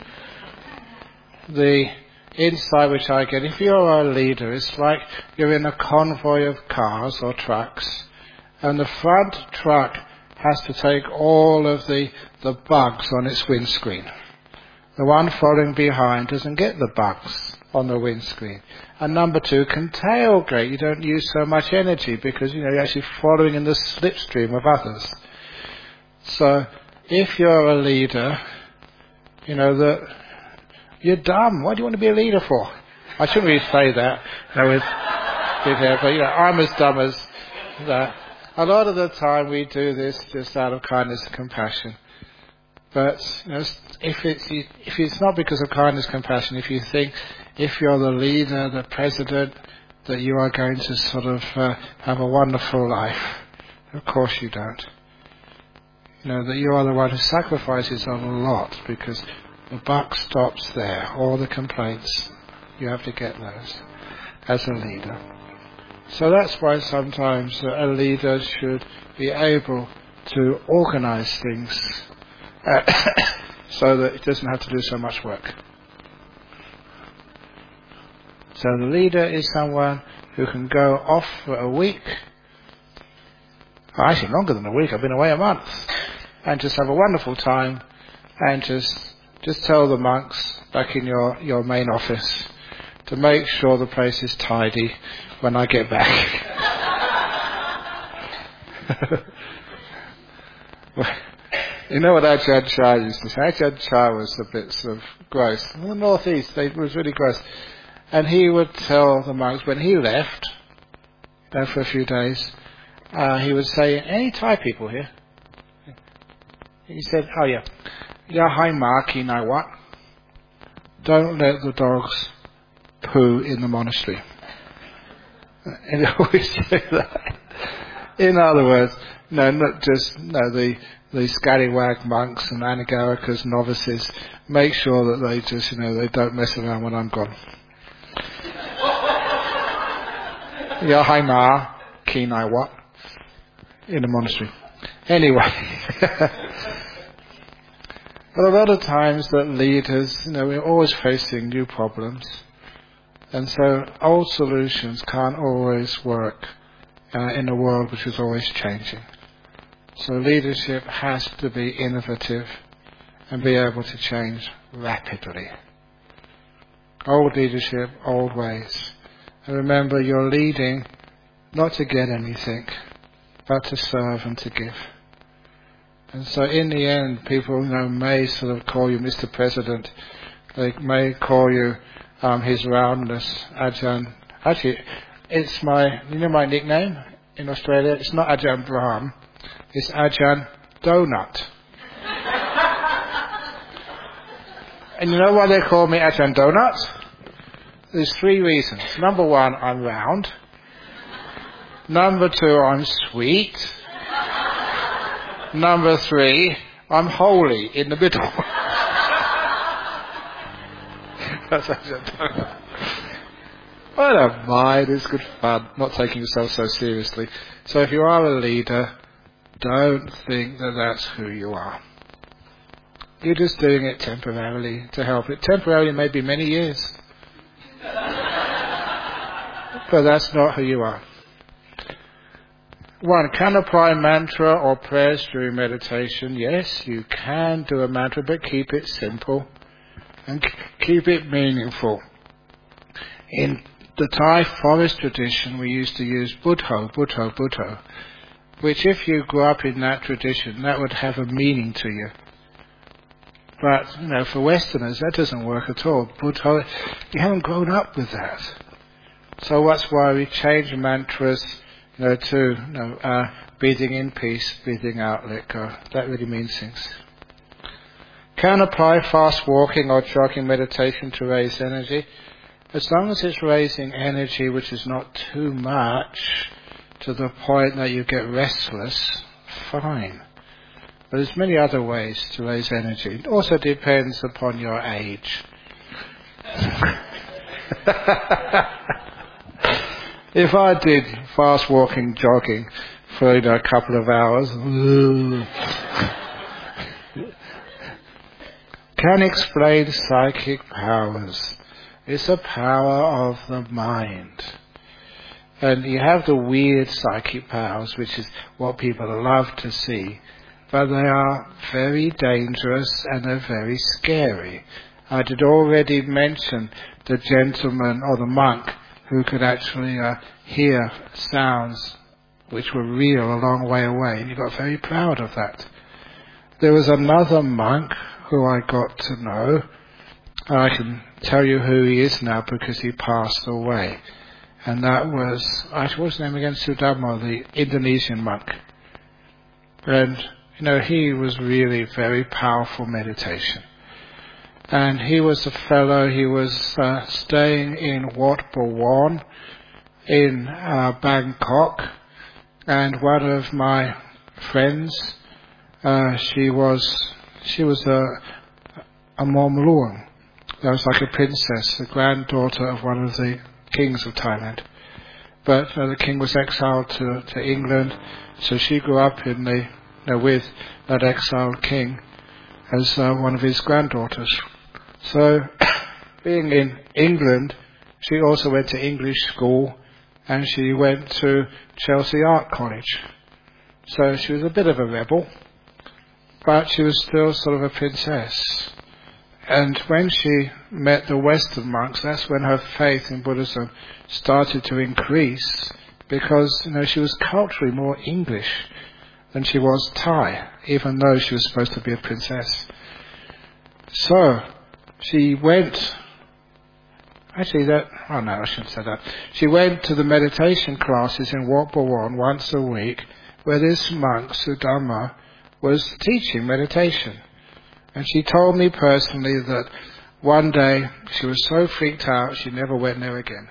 The insight which I get, if you're a leader, it's like you're in a convoy of cars or trucks, and the front truck has to take all of the, the bugs on its windscreen. The one following behind doesn't get the bugs. on the windscreen. And number two, can tailgate. You don't use so much energy because, you know, you're actually following in the slipstream of others. So if you're a leader, you know, that you're dumb. What do you want to be a leader for? I shouldn't really say that. You know, with, with her, but, you know, I'm as dumb as that. A lot of the time we do this just out of kindness and compassion. But you know, if it's if it's not because of kindness and compassion, if you think if you're the leader, the president, that you are going to sort of uh, have a wonderful life, of course you don't. You know, that you are the one who sacrifices a lot because the buck stops there. All the complaints, you have to get those as a leader. So that's why sometimes a leader should be able to organize things uh, so that it doesn't have to do so much work. So the leader is someone who can go off for a week, or actually longer than a week, I've been away a month, and just have a wonderful time, and just just tell the monks back in your, your main office to make sure the place is tidy when I get back. You know what Ajahn Chah used to say? Ajahn Chah was a bit sort of gross. In the northeast, it was really gross. And he would tell the monks, when he left, you know, for a few days, uh, he would say, any Thai people here? He said, oh yeah, Ya hai ma ki nai wat. Don't let the dogs poo in the monastery. And he always say that. In other words, no, not just no the the scallywag monks and anagaricas, novices. Make sure that they just, you know, they don't mess around when I'm gone. Ya hai ma ki nai wat in the monastery. Anyway. But a lot of times that leaders, you know, we're always facing new problems. And so old solutions can't always work uh, in a world which is always changing. So leadership has to be innovative and be able to change rapidly. Old leadership, old ways. And remember, you're leading not to get anything, but to serve and to give. And so in the end, people, you know, may sort of call you Mister President. They may call you um, His Roundness, Ajahn. Actually, it's my, you know my nickname in Australia? It's not Ajahn Brahm. It's Ajahn Donut. And you know why they call me Ajahn Donut? There's three reasons. Number one, I'm round. Number two, I'm sweet. Number three, I'm holy in the middle. That's Ajahn Donut. I don't mind, it's good fun, not taking yourself so seriously. So if you are a leader, don't think that that's who you are. You're just doing it temporarily to help it. Temporarily, maybe many years. But that's not who you are. One, can apply mantra or prayers during meditation. Yes, you can do a mantra, but keep it simple and c- keep it meaningful. In the Thai forest tradition, we used to use Buddho, Buddho, Buddho, which if you grew up in that tradition, that would have a meaning to you. But, you know, for Westerners, that doesn't work at all. Buddho, you haven't grown up with that. So that's why we change mantras, you know, to, you know, uh, breathing in peace, breathing out, let go. That really means things. Can apply fast walking or jogging meditation to raise energy. As long as it's raising energy which is not too much to the point that you get restless, fine. But there's many other ways to raise energy. It also depends upon your age. If I did fast walking, jogging for, you know, a couple of hours, can explain psychic powers. It's a power of the mind. And you have the weird psychic powers, which is what people love to see. But they are very dangerous and they're very scary. I did already mention the gentleman or the monk who could actually uh, hear sounds which were real a long way away, and he got very proud of that. There was another monk who I got to know. I can tell you who he is now because he passed away. And that was, what's his name again? Sudama, the Indonesian monk. And, you know, he was really very powerful meditation. And he was a fellow, he was uh, staying in Wat Bawon in uh, Bangkok. And one of my friends, uh, she was, she was a, a Momluang. That was like a princess, the granddaughter of one of the kings of Thailand. But uh, the king was exiled to, to England, so she grew up in the, you know, with that exiled king as uh, one of his granddaughters. So, being in England, she also went to English school, and she went to Chelsea Art College. So she was a bit of a rebel, but she was still sort of a princess. And when she met the Western monks, that's when her faith in Buddhism started to increase, because, you know, she was culturally more English than she was Thai, even though she was supposed to be a princess. So she went, actually that, oh no, I shouldn't say that. She went to the meditation classes in Wat Bawon once a week, where this monk, Sudama, was teaching meditation. And she told me personally that one day she was so freaked out she never went there again.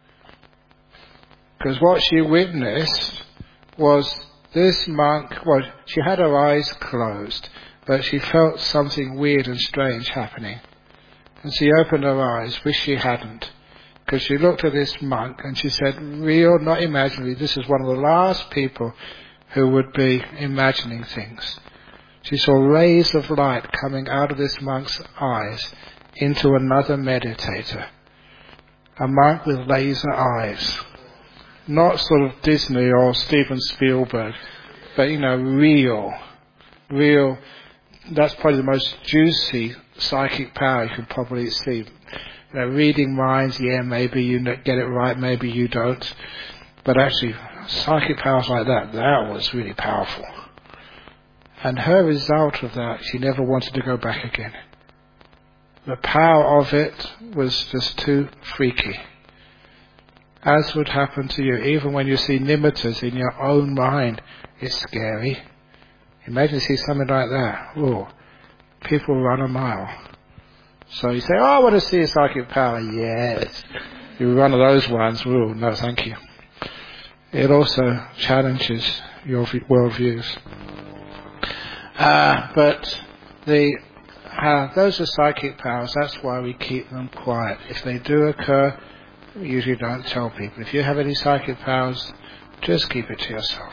Because what she witnessed was this monk, well, she had her eyes closed, but she felt something weird and strange happening. And she opened her eyes, wished she hadn't, because she looked at this monk and she said, real, not imaginary, this is one of the last people who would be imagining things. She saw rays of light coming out of this monk's eyes into another meditator. A monk with laser eyes. Not sort of Disney or Steven Spielberg, but, you know, real. Real. That's probably the most juicy psychic power you can probably see. You know, reading minds, yeah, maybe you get it right, maybe you don't. But actually, psychic powers like that, that was really powerful. And her result of that, she never wanted to go back again. The power of it was just too freaky. As would happen to you, even when you see nimittas in your own mind, it's scary. Imagine you see something like that. Ooh, people run a mile. So you say, oh, I want to see a psychic power. Yes. You run one of those ones. Ooh, no, thank you. It also challenges your worldviews. Uh, but the uh, those are psychic powers. That's why we keep them quiet. If they do occur, we usually don't tell people. If you have any psychic powers, just keep it to yourself.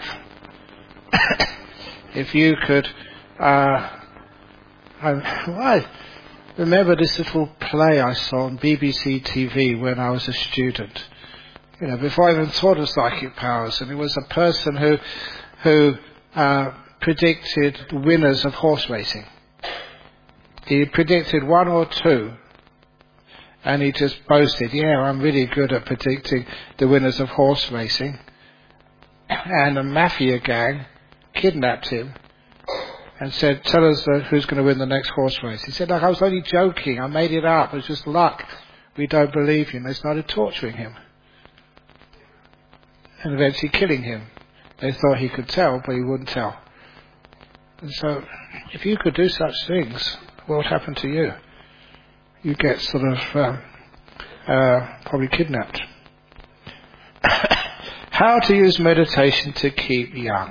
If you could, uh, I, I remember this little play I saw on B B C T V when I was a student. You know, before I even thought of psychic powers, and it was a person who, who. Uh, predicted the winners of horse racing. He predicted one or two, and he just boasted, yeah, I'm really good at predicting the winners of horse racing. And a mafia gang kidnapped him and said, tell us uh, who's going to win the next horse race. He said, look, I was only joking, I made it up, it was just luck. We don't believe you. And they started torturing him and eventually killing him. They thought he could tell, but he wouldn't tell. And so, if you could do such things, what would happen to you? You get sort of uh, uh, probably kidnapped. How to use meditation to keep young.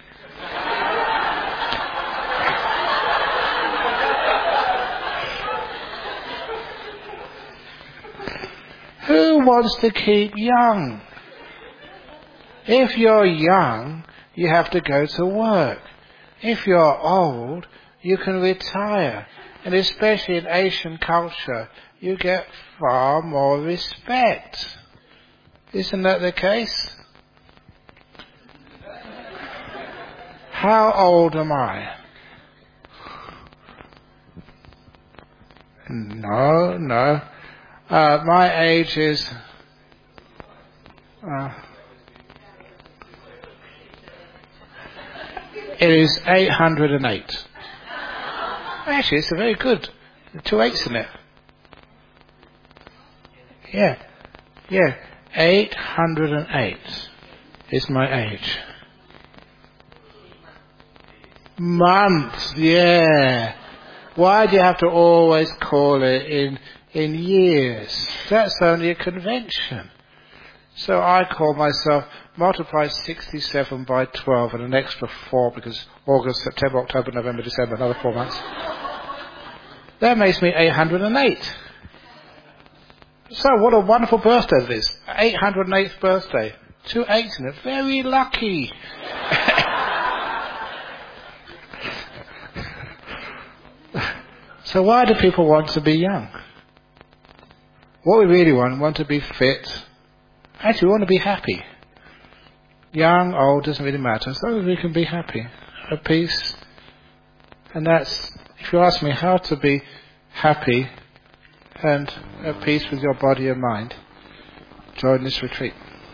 Who wants to keep young? If you're young, you have to go to work. If you're old, you can retire. And especially in Asian culture, you get far more respect. Isn't that the case? How old am I? No, no. Uh, my age is... Uh, it is eight hundred eight. Actually, it's a very good. Two eights in it. Yeah. Yeah. eight hundred eight is my age. Months, yeah. Why do you have to always call it in in years? That's only a convention. So I call myself, multiply sixty-seven by twelve and an extra four because August, September, October, November, December, another four months. That makes me eight hundred eight. So what a wonderful birthday it is. eight hundred eighth birthday. Two eights in it. Very lucky. So why do people want to be young? What we really want, we want to be fit. Actually, we want to be happy. Young, old, doesn't really matter. As long as we can be happy, at peace. And that's, if you ask me how to be happy and at peace with your body and mind, join this retreat.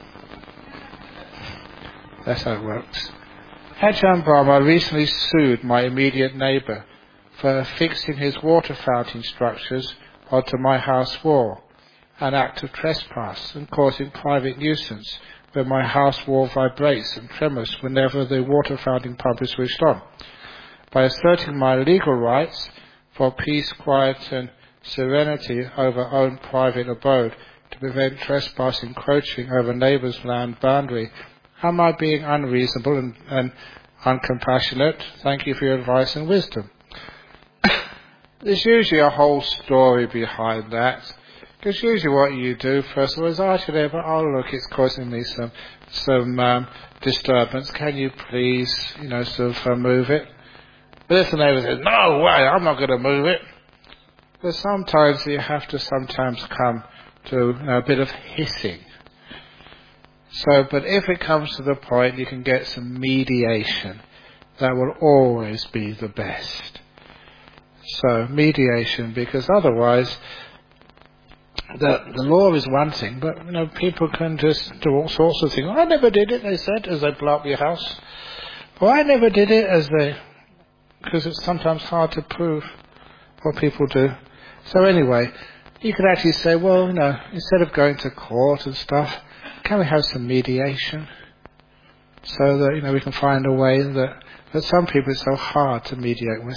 That's how it works. Ajahn Brahma recently sued my immediate neighbour for fixing his water fountain structures onto my house wall, an act of trespass and causing private nuisance where my house wall vibrates and tremors whenever the water fountain pump is switched on. By asserting my legal rights for peace, quiet and serenity over own private abode to prevent trespass encroaching over neighbour's land boundary, am I being unreasonable and, and uncompassionate? Thank you for your advice and wisdom. There's usually a whole story behind that. Because usually what you do, first of all, is ask your neighbour, oh look, it's causing me some some um, disturbance. Can you please, you know, sort of uh, move it? But if the neighbour says, no way, I'm not going to move it. But sometimes you have to sometimes come to you know, a bit of hissing. So, but if it comes to the point you can get some mediation, that will always be the best. So, mediation, because otherwise, the the law is one thing, but you know people can just do all sorts of things. I never did it, they said, as they blow up your house. Or I never did it, as they, because it's sometimes hard to prove what people do. So anyway, you could actually say, well, you know, instead of going to court and stuff, can we have some mediation? So that, you know, we can find a way that, that some people it's so hard to mediate with.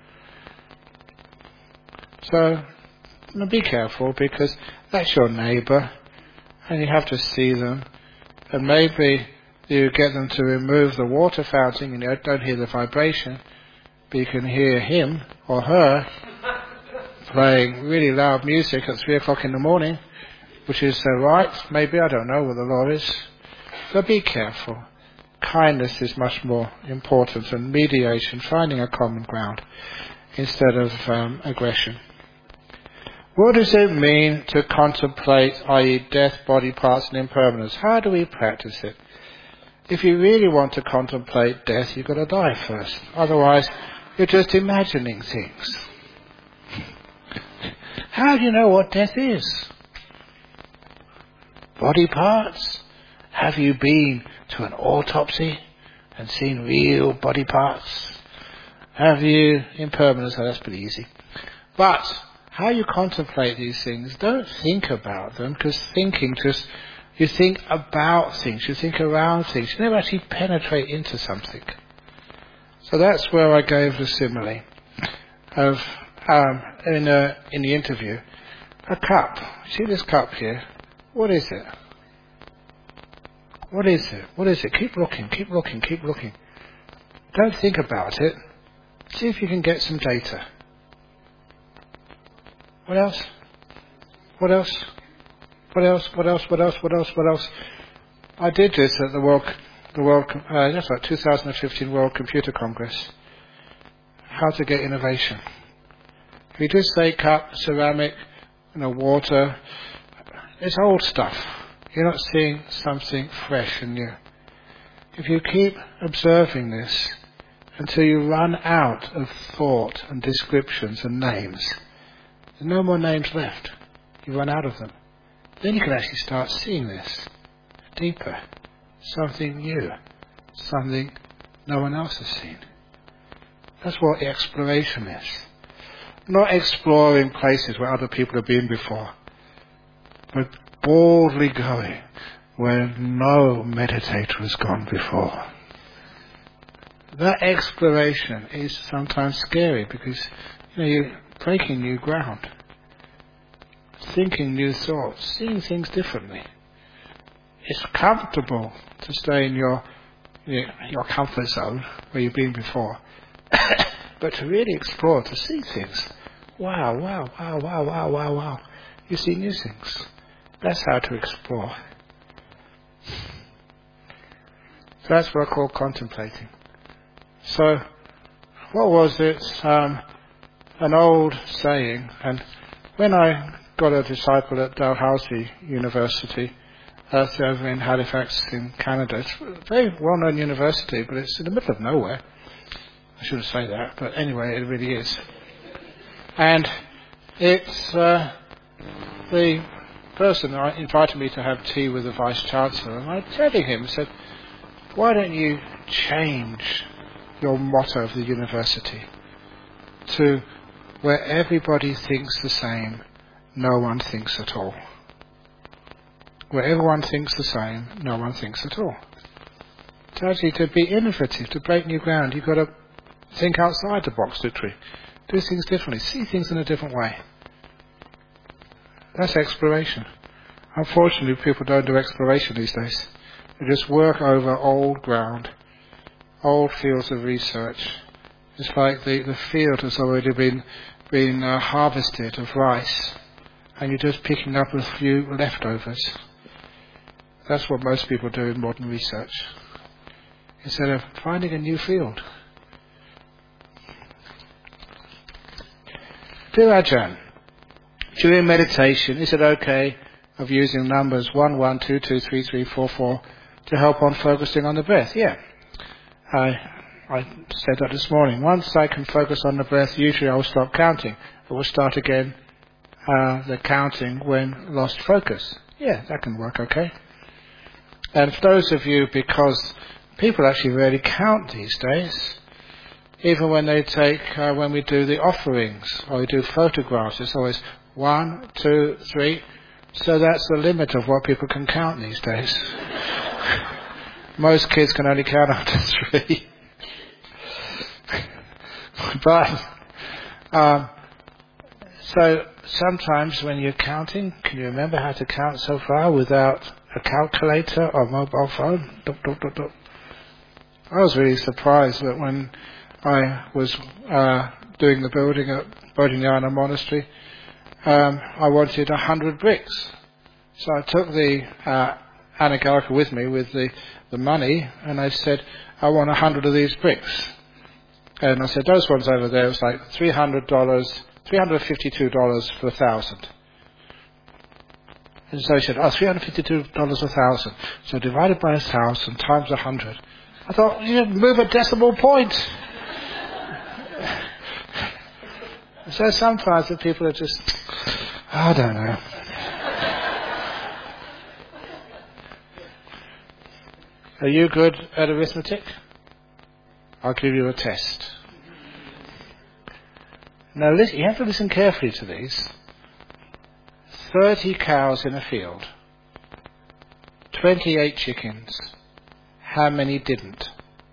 So, you know, be careful because that's your neighbour and you have to see them. And maybe you get them to remove the water fountain and you don't hear the vibration, but you can hear him or her playing really loud music at three o'clock in the morning, which is uh, right. Maybe, I don't know what the law is. So be careful. Kindness is much more important than mediation, finding a common ground instead of um, aggression. What does it mean to contemplate, that is death, body parts and impermanence? How do we practice it? If you really want to contemplate death, you've got to die first. Otherwise, you're just imagining things. How do you know what death is? Body parts? Have you been to an autopsy and seen real body parts? Have you impermanence? Oh, that's pretty easy. But how you contemplate these things, don't think about them, because thinking just, you think about things, you think around things, you never actually penetrate into something. So that's where I gave the simile of, um, in, a, in the interview, a cup. See this cup here? What is it? What is it? What is it? Keep looking, keep looking, keep looking. Don't think about it. See if you can get some data. What else? What else? What else? What else? What else? What else? What else? I did this at the World, the World, uh, that's like two thousand fifteen World Computer Congress. How to get innovation. If you just say cup, ceramic, you know, water, it's old stuff. You're not seeing something fresh and new. If you keep observing this until you run out of thought and descriptions and names, There's no more names left. You run out of them. Then you can actually start seeing this deeper. Something new. Something no one else has seen. That's what exploration is. Not exploring places where other people have been before, but boldly going where no meditator has gone before. That exploration is sometimes scary because you know, you're breaking new ground, thinking new thoughts, seeing things differently. It's comfortable to stay in your your, your comfort zone where you've been before. But to really explore, to see things, wow, wow, wow, wow, wow, wow, wow, you see new things. That's how to explore. So that's what I call contemplating. So, what was it? Um, an old saying, and when I got a disciple at Dalhousie University, that's over in Halifax in Canada. It's a very well-known university, but it's in the middle of nowhere. I shouldn't say that, but anyway, it really is. And it's uh, the person that invited me to have tea with the Vice-Chancellor, and I was telling him, I said, why don't you change your motto of the university to where everybody thinks the same, no one thinks at all. Where everyone thinks the same, no one thinks at all. To actually to be innovative, to break new ground, you've got to think outside the box, literally. Do things differently. See things in a different way. That's exploration. Unfortunately, people don't do exploration these days. They just work over old ground, old fields of research. It's like the, the field has already been, been uh, harvested of rice, and you're just picking up a few leftovers. That's what most people do in modern research, instead of finding a new field. Dear Ajahn, during meditation, is it okay of using numbers one, one, two, two, three, three, four, four to help on focusing on the breath? Yeah. I, I said that this morning. Once I can focus on the breath, usually I will stop counting. I will start again uh, the counting when lost focus. Yeah, that can work okay. And for those of you, because people actually rarely count these days, even when they take, uh, when we do the offerings, or we do photographs, it's always one, two, three. So that's the limit of what people can count these days. Most kids can only count up to three. But, um, so sometimes when you're counting, can you remember how to count so far without a calculator or mobile phone? Dup, dup, dup, dup. I was really surprised that when I was uh, doing the building at Bodhinyana Monastery, um, I wanted a hundred bricks. So I took the uh, Anagarika with me with the, the money, and I said, I want a hundred of these bricks. And I said, those ones over there, it was like three hundred dollars, three hundred fifty-two dollars for a thousand. And so he said, oh, three hundred fifty-two dollars a thousand. So divided by a thousand times a hundred. I thought, you didn't move a decimal point. So sometimes the people are just, I don't know. Are you good at arithmetic? I'll give you a test. Now listen, you have to listen carefully to these. Thirty cows in a field. Twenty-eight chickens. How many didn't?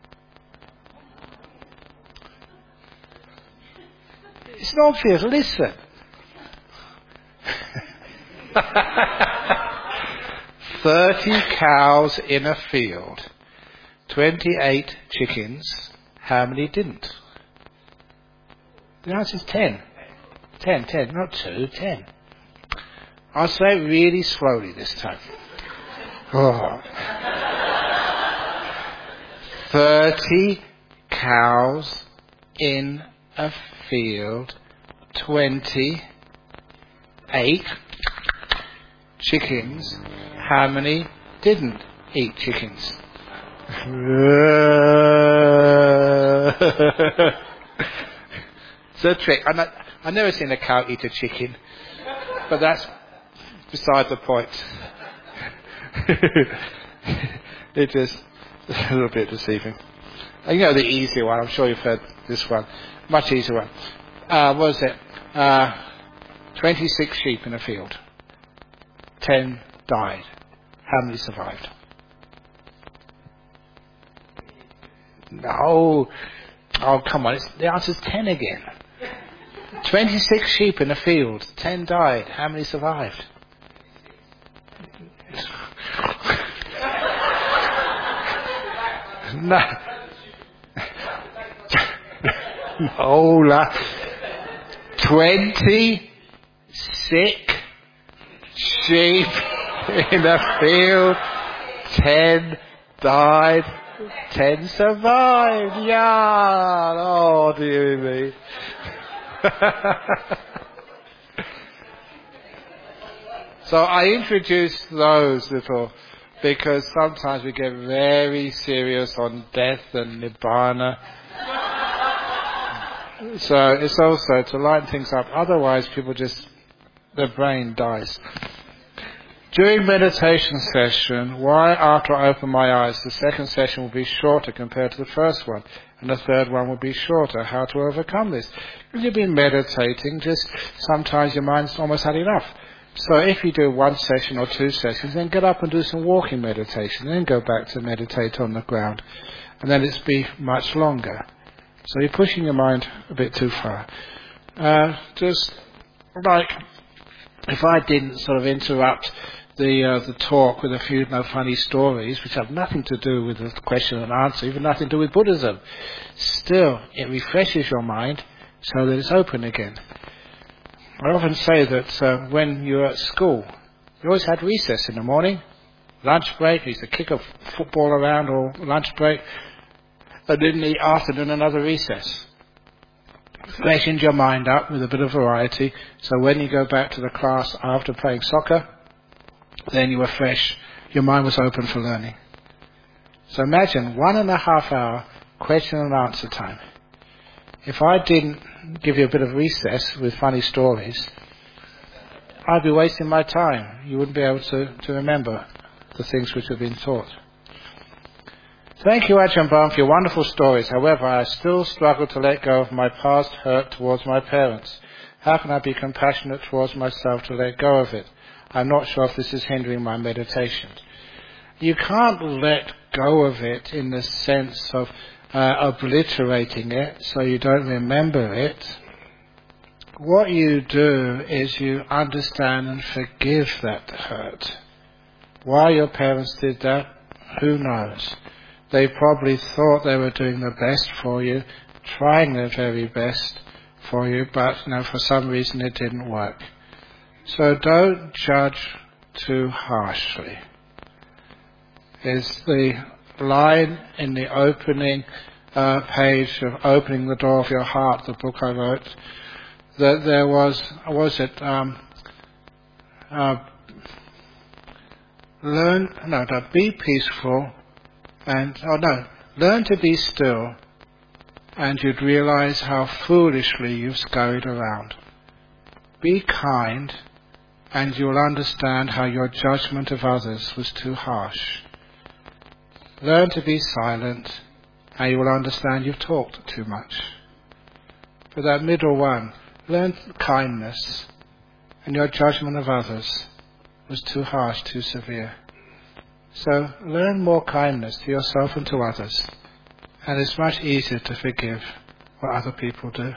It's not obvious. Listen. Thirty cows in a field. Twenty-eight chickens. How many didn't? The answer is ten. Ten, ten, not two, ten. I'll say it really slowly this time. Oh. Thirty cows in a field, twenty-eight chickens. How many didn't eat chickens? It's a trick. I'm not, I've never seen a cow eat a chicken, but that's beside the point. It is a little bit deceiving. You know the easy one, I'm sure you've heard this one. Much easier one. Uh, what was it? Uh, twenty-six sheep in a field. ten died. How many survived? No. Oh, come on. It's, the answer's ten again. twenty-six sheep in a field. ten died. How many survived? No. No, la. twenty-six sheep in a field. ten died. ten survived. Yeah. Oh, dear me. So I introduced those little because sometimes we get very serious on death and nibbana. So it's also to lighten things up. Otherwise, people just, their brain dies. During meditation session, why after I open my eyes, the second session will be shorter compared to the first one, and the third one will be shorter? How to overcome this? When you've been meditating, just sometimes your mind's almost had enough. So if you do one session or two sessions, then get up and do some walking meditation, then go back to meditate on the ground, and then it's be much longer. So you're pushing your mind a bit too far. Uh, just like if I didn't sort of interrupt the uh, the talk with a few no funny stories, which have nothing to do with the question and answer, even nothing to do with Buddhism, still it refreshes your mind so that it's open again. I often say that uh, when you're at school, you always had recess in the morning, lunch break, you used to kick a football around or lunch break, and in the afternoon another recess. Freshened your mind up with a bit of variety, so when you go back to the class after playing soccer, then you were fresh, your mind was open for learning. So imagine one and a half hour question and answer time. If I didn't give you a bit of recess with funny stories, I'd be wasting my time. You wouldn't be able to, to remember the things which have been taught. Thank you, Ajahn Brahm, for your wonderful stories. However, I still struggle to let go of my past hurt towards my parents. How can I be compassionate towards myself to let go of it? I'm not sure if this is hindering my meditation. You can't let go of it in the sense of uh, obliterating it so you don't remember it. What you do is you understand and forgive that hurt. Why your parents did that, who knows? They probably thought they were doing the best for you, trying their very best for you, but you know, for some reason it didn't work. So don't judge too harshly. Is the line in the opening uh, page of Opening the Door of Your Heart, the book I wrote, that there was, was it, um, uh, learn, no, no, be peaceful, and, oh no, learn to be still, and you'd realize how foolishly you've scurried around. Be kind, and you'll understand how your judgment of others was too harsh. Learn to be silent, and you will understand you've talked too much. For that middle one, learn kindness, and your judgment of others was too harsh, too severe. So learn more kindness to yourself and to others, and it's much easier to forgive what other people do.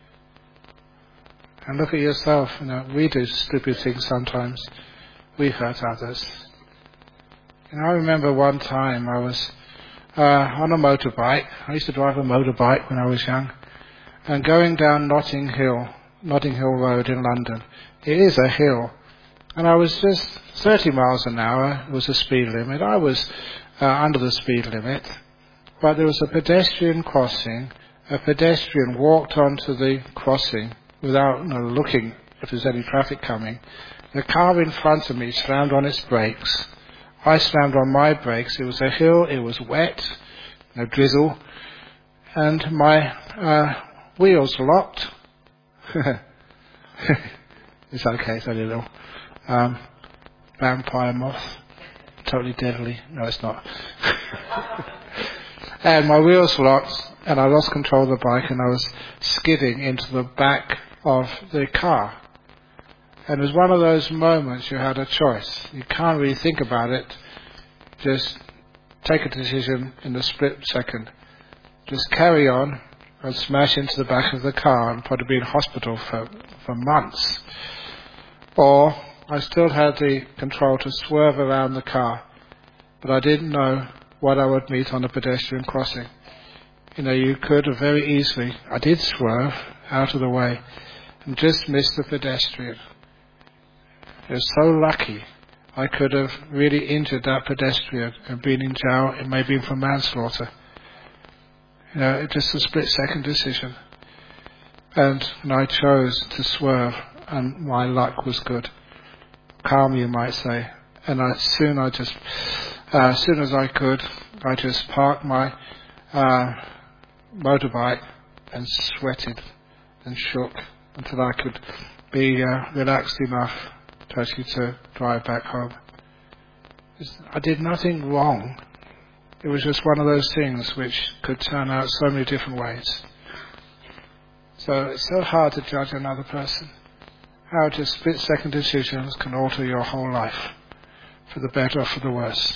And look at yourself, you know, we do stupid things sometimes. We hurt others. And I remember one time I was uh, on a motorbike. I used to drive a motorbike when I was young. And going down Notting Hill, Notting Hill Road in London. It is a hill. And I was just thirty miles an hour was the speed limit. I was uh, under the speed limit. But there was a pedestrian crossing. A pedestrian walked onto the crossing without you know, looking if there's any traffic coming. The car in front of me slammed on its brakes. I slammed on my brakes. It was a hill. It was wet, no drizzle. And my uh, wheels locked. It's okay, it's only a little um, vampire moth. Totally deadly. No, it's not. And my wheels locked, and I lost control of the bike, and I was skidding into the back of the car. And it was one of those moments you had a choice. You can't really think about it. Just take a decision in a split second. Just carry on and smash into the back of the car and probably be in hospital for, for months. Or I still had the control to swerve around the car, but I didn't know what I would meet on a pedestrian crossing. You know, you could have very easily, I did swerve out of the way and just missed the pedestrian. I was so lucky. I could have really injured that pedestrian and been in jail and maybe for manslaughter. You know, it just a split second decision. And, and I chose to swerve, and my luck was good. Calm, you might say. And I, soon I just, uh, as soon as I could, I just parked my uh, motorbike and sweated and shook until I could be uh, relaxed enough to actually to drive back home. I did nothing wrong. It was just one of those things which could turn out so many different ways. So it's so hard to judge another person. How just split-second decisions can alter your whole life, for the better or for the worse.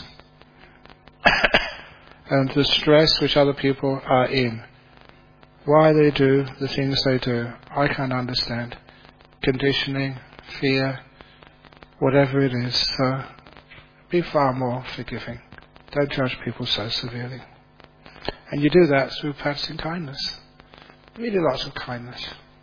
And the stress which other people are in, why they do the things they do, I can't understand. Conditioning, fear, whatever it is. So be far more forgiving. Don't judge people so severely. And you do that through practicing kindness. Really lots of kindness.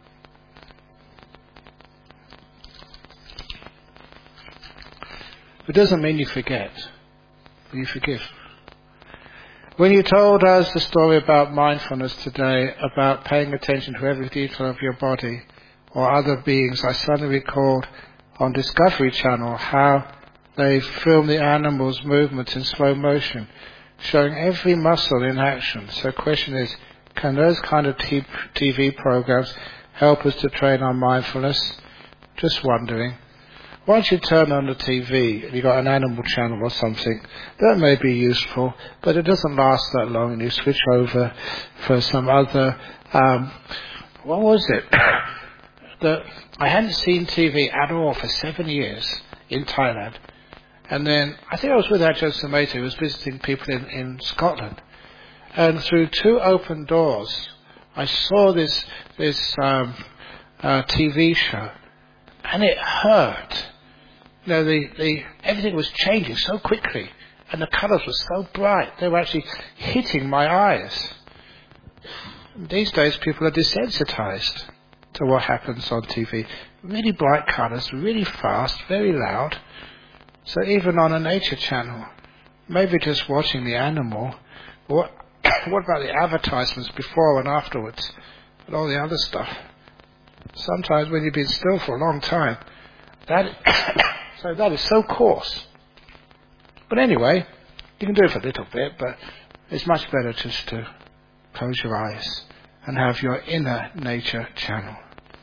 It doesn't mean you forget, but you forgive. When you told us the story about mindfulness today, about paying attention to every detail of your body or other beings, I suddenly recalled on Discovery Channel how they film the animals' movements in slow motion, showing every muscle in action. So the question is, can those kind of t- TV programs help us to train our mindfulness? Just wondering. Once you turn on the T V and you've got an animal channel or something, that may be useful, but it doesn't last that long, and you switch over for some other, um, what was it? the, I hadn't seen T V at all for seven years in Thailand. And then, I think I was with Ajahn Sumedho, who was visiting people in, in Scotland. And through two open doors, I saw this, this um, uh, T V show, and it hurt. You know, the, the, everything was changing so quickly, and the colours were so bright, they were actually hitting my eyes. These days, people are desensitized to what happens on T V. Really bright colours, really fast, very loud. So even on a nature channel, maybe just watching the animal, what, what about the advertisements before and afterwards, and all the other stuff? Sometimes when you've been still for a long time, that so that is so coarse. But anyway, you can do it for a little bit, but it's much better just to close your eyes and have your inner nature channel.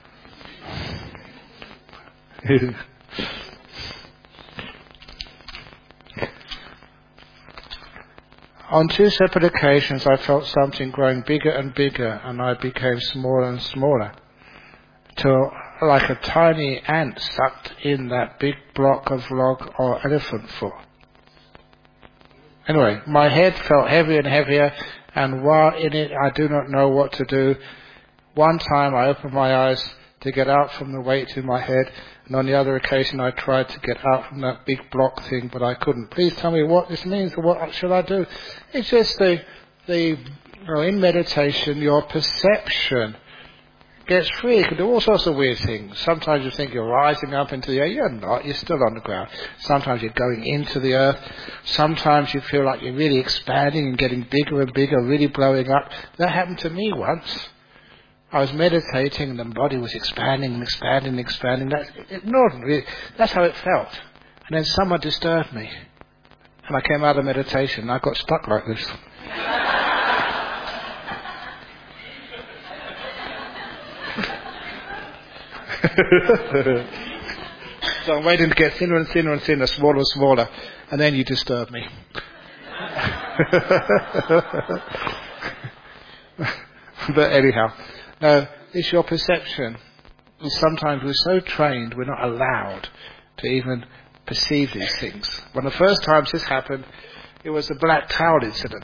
On two separate occasions, I felt something growing bigger and bigger, and I became smaller and smaller, till like a tiny ant sucked in that big block of log or elephant foot. Anyway, my head felt heavier and heavier, and while in it I do not know what to do. One time I opened my eyes to get out from the weight in my head, and on the other occasion I tried to get out from that big block thing, but I couldn't. Please tell me what this means, or what should I do? It's just the, the you know, in meditation, your perception gets free. You can do all sorts of weird things. Sometimes you think you're rising up into the air. You're not. You're still on the ground. Sometimes you're going into the earth. Sometimes you feel like you're really expanding and getting bigger and bigger, really blowing up. That happened to me once. I was meditating and the body was expanding and expanding and expanding. That's, it, really, that's how it felt. And then someone disturbed me. And I came out of meditation and I got stuck like this. So I'm waiting to get thinner and thinner and thinner, smaller and smaller, and then you disturb me. But anyhow, no, it's your perception. And sometimes we're so trained, we're not allowed to even perceive these things. One of the first times this happened, it was the black towel incident.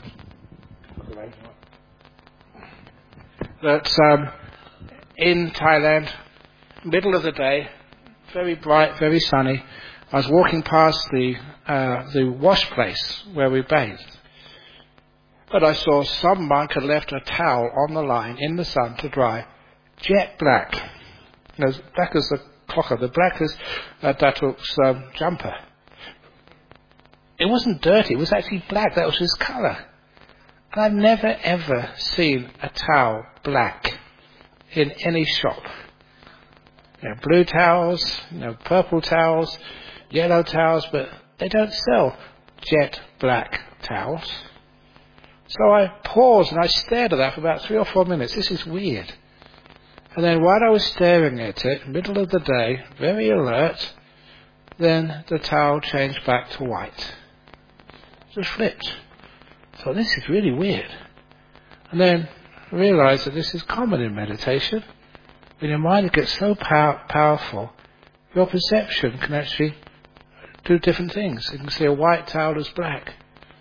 That um, in Thailand, middle of the day, very bright, very sunny, I was walking past the uh, the wash place where we bathed. But I saw some monk had left a towel on the line in the sun to dry, jet black. As black as the clocker, the black as uh, Datuk's um, jumper. It wasn't dirty, it was actually black, that was his colour. And I've never ever seen a towel black in any shop. You know, blue towels, you know, purple towels, yellow towels, but they don't sell jet black towels. So I paused and I stared at that for about three or four minutes. This is weird. And then while I was staring at it, middle of the day, very alert, then the towel changed back to white. Just flipped. So this is really weird. And then I realised that this is common in meditation. When your mind gets so pow- powerful, your perception can actually do different things. You can see a white towel as black.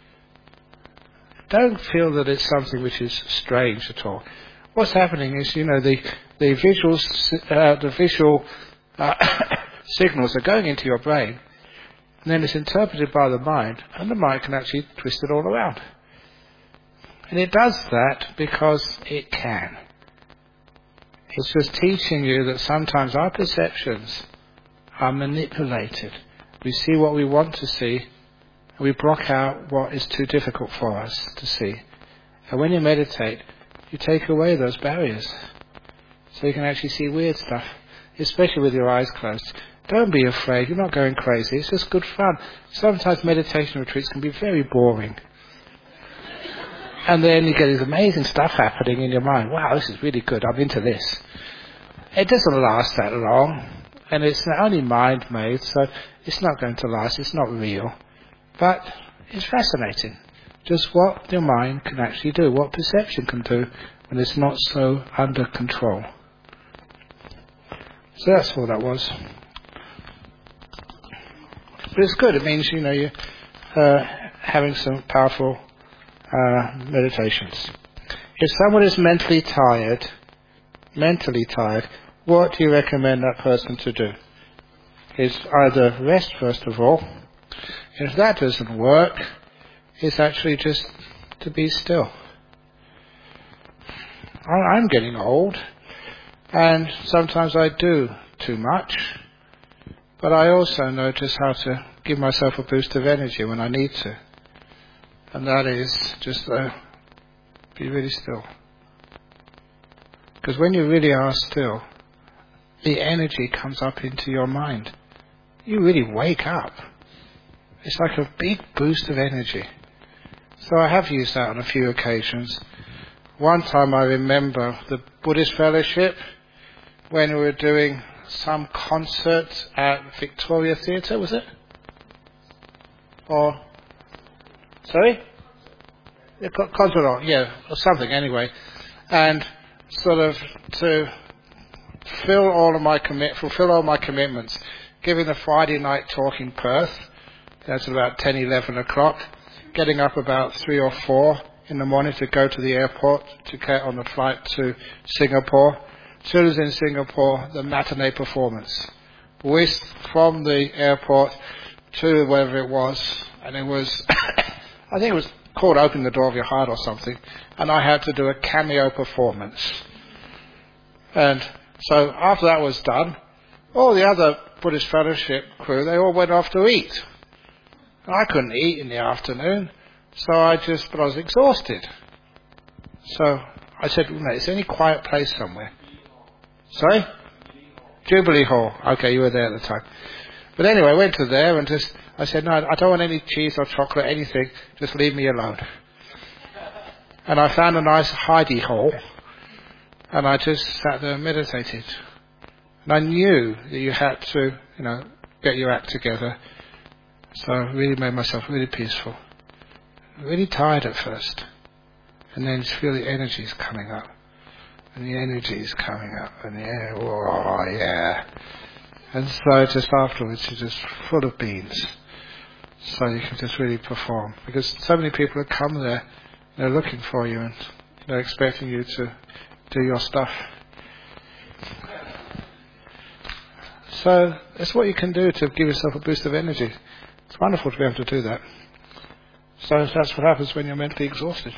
Don't feel that it's something which is strange at all. What's happening is, you know, the the visual uh, the visual uh, signals are going into your brain, and then it's interpreted by the mind, and the mind can actually twist it all around. And it does that because it can. It's just teaching you that sometimes our perceptions are manipulated. We see what we want to see, and we block out what is too difficult for us to see. And when you meditate, you take away those barriers. So you can actually see weird stuff, especially with your eyes closed. Don't be afraid, you're not going crazy, it's just good fun. Sometimes meditation retreats can be very boring. And then you get this amazing stuff happening in your mind. Wow, this is really good, I'm into this. It doesn't last that long, and it's only mind-made, so it's not going to last, it's not real. But it's fascinating, just what your mind can actually do, what perception can do when it's not so under control. So that's all that was. But it's good, it means, you know, you're uh, having some powerful uh, meditations. If someone is mentally tired, mentally tired, what do you recommend that person to do? Is either rest first of all. If that doesn't work, it's actually just to be still. I'm getting old, and sometimes I do too much, but I also know just how to give myself a boost of energy when I need to. And that is just uh, be really still. Because when you really are still, the energy comes up into your mind. You really wake up. It's like a big boost of energy. So I have used that on a few occasions. One time I remember the Buddhist Fellowship, when we were doing some concert at Victoria Theatre, was it? Or, sorry? Yeah, concert, or, yeah, or something anyway. And sort of to fill all of my commit, fulfill all my commitments, giving a Friday night talk in Perth, that's about ten, eleven o'clock, getting up about three or four in the morning to go to the airport to get on the flight to Singapore. As soon as in Singapore, the matinee performance. Whisked from the airport to wherever it was, and it was, I think it was called Open the Door of Your Heart or something, and I had to do a cameo performance. And so after that was done, all the other Buddhist Fellowship crew, they all went off to eat. I couldn't eat in the afternoon, so I just, but I was exhausted. So I said, no, is there any quiet place somewhere? Sorry? Jubilee Hall. Okay, you were there at the time. But anyway, I went to there and just, I said, no, I don't want any cheese or chocolate, anything, just leave me alone. And I found a nice hidey hole, and I just sat there and meditated. And I knew that you had to, you know, get your act together. So I really made myself really peaceful. Really tired at first. And then just feel the energies coming up. And the energies coming up. And yeah, oh yeah. And so just afterwards you're just full of beans. So you can just really perform. Because so many people have come there, they're looking for you and they're expecting you to do your stuff. So it's what you can do to give yourself a boost of energy. It's wonderful to be able to do that. So that's what happens when you're mentally exhausted.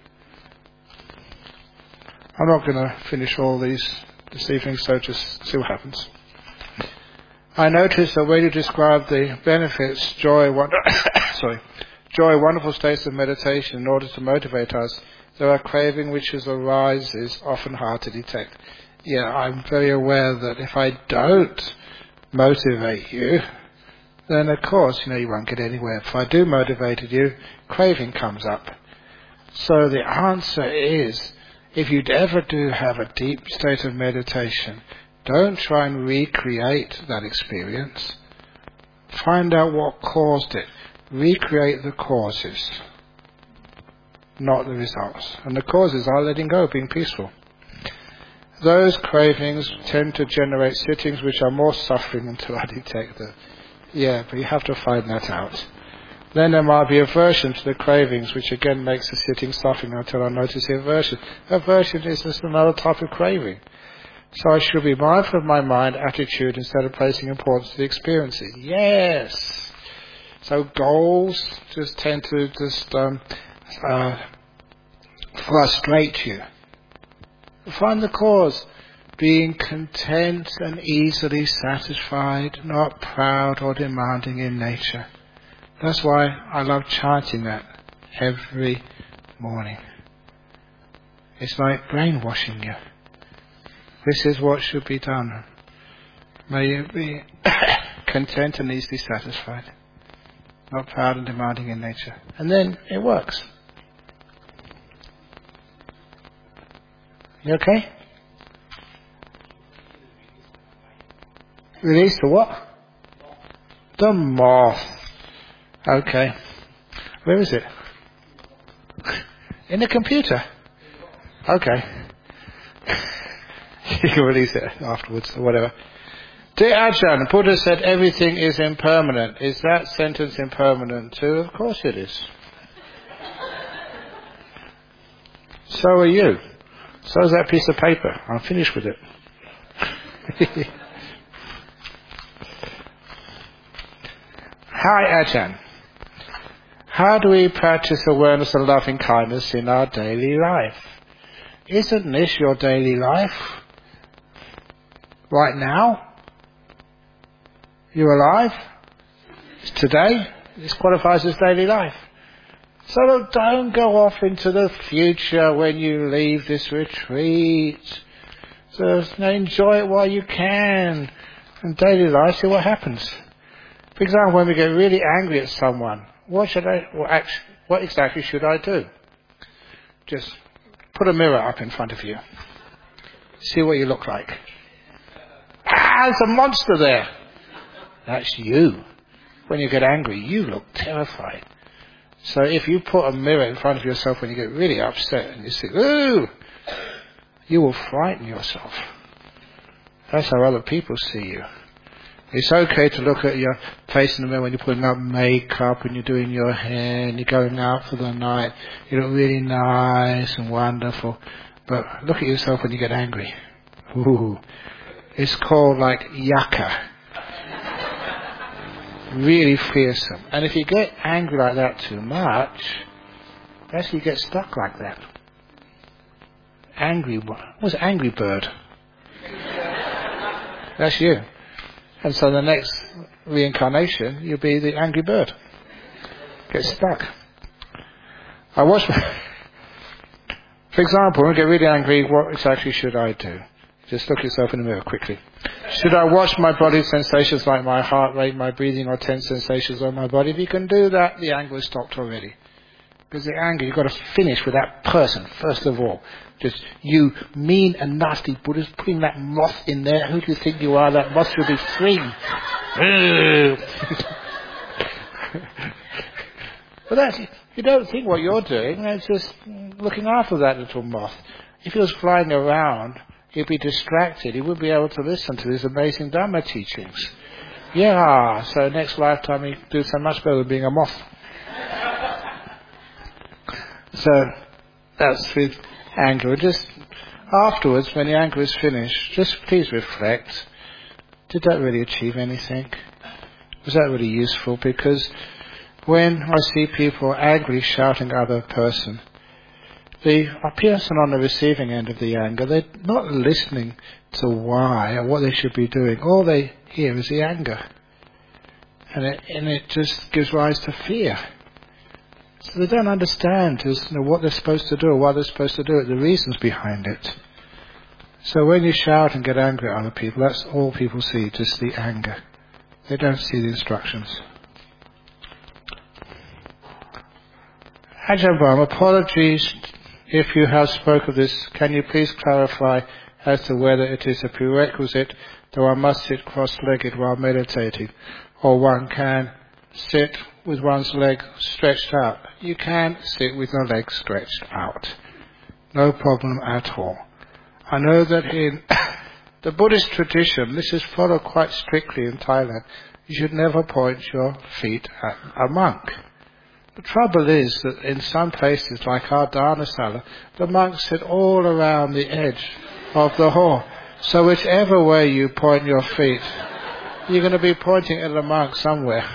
I'm not going to finish all these this evening, so just see what happens. I noticed that when you describe the benefits, joy, wonder, sorry, joy, wonderful states of meditation in order to motivate us, there are craving which is arises, often hard to detect. Yeah, I'm very aware that if I don't motivate you, then of course, you know, you won't get anywhere. If I do motivate you, craving comes up. So the answer is, if you ever do have a deep state of meditation, don't try and recreate that experience. Find out what caused it. Recreate the causes, not the results. And the causes are letting go, being peaceful. Those cravings tend to generate sittings which are more suffering until I detect them. Yeah, but you have to find that out. Then there might be aversion to the cravings, which again makes the sitting suffering until I notice the aversion. Aversion is just another type of craving. So I should be mindful of my mind, attitude, instead of placing importance to the experiences. Yes! So goals just tend to just um, uh, frustrate you. Find the cause. Being content and easily satisfied, not proud or demanding in nature. That's why I love chanting that every morning. It's like brainwashing you. This is what should be done. May you be content and easily satisfied, not proud and demanding in nature. And then it works. You okay? Release the what? The moth. Okay. Where is it? In the computer. Okay. You can release it afterwards or whatever. Dear Ajahn, Buddha said everything is impermanent. Is that sentence impermanent too? Of course it is. So are you. So is that piece of paper. I'm finished with it. Hi Ajahn. How do we practice awareness and loving kindness in our daily life? Isn't this your daily life? Right now? You're alive? It's today? This qualifies as daily life. So don't go off into the future when you leave this retreat. So enjoy it while you can. In daily life, see what happens. For example, when we get really angry at someone, what should I, well, actually, what exactly should I do? Just put a mirror up in front of you. See what you look like. Ah, there's a monster there. That's you. When you get angry, you look terrified. So if you put a mirror in front of yourself when you get really upset and you say, ooh, you will frighten yourself. That's how other people see you. It's okay to look at your face in the mirror when you're putting up makeup and you're doing your hair and you're going out for the night. You look really nice and wonderful. But look at yourself when you get angry. Ooh. It's called like yucca. Really fearsome. And if you get angry like that too much, actually you get stuck like that. Angry, what's an angry bird? That's you. And so the next reincarnation, you'll be the angry bird. Get stuck. I watch my For example, when I get really angry, what exactly should I do? Just look yourself in the mirror quickly. Should I watch my body's sensations like my heart rate, my breathing, or tense sensations on my body? If you can do that, the anger is stopped already. Because the anger, you've got to finish with that person, first of all. Just, you mean and nasty Buddhist, putting that moth in there. Who do you think you are? That moth should be free. But that's, you don't think what you're doing, it's just looking after that little moth. If he was flying around, he'd be distracted. He wouldn't be able to listen to these amazing Dhamma teachings. Yeah, so next lifetime he'd do so much better than being a moth. So that's with anger. Just afterwards, when the anger is finished, just please reflect. Did that really achieve anything? Was that really useful? Because when I see people angrily shouting at other person, the person on the receiving end of the anger, they're not listening to why or what they should be doing. All they hear is the anger. And it, and it just gives rise to fear. So they don't understand you know, what they're supposed to do or why they're supposed to do it, the reasons behind it. So when you shout and get angry at other people, that's all people see, just the anger. They don't see the instructions. Ajahn Brahm, apologies if you have spoken of this. Can you please clarify as to whether it is a prerequisite that one must sit cross-legged while meditating, or one can sit with one's leg stretched out? You can sit with your legs stretched out. No problem at all. I know that in the Buddhist tradition, this is followed quite strictly in Thailand. You should never point your feet at a monk. The trouble is that in some places, like our Dharmasala, the monks sit all around the edge of the hall. So whichever way you point your feet, you're going to be pointing at the monk somewhere.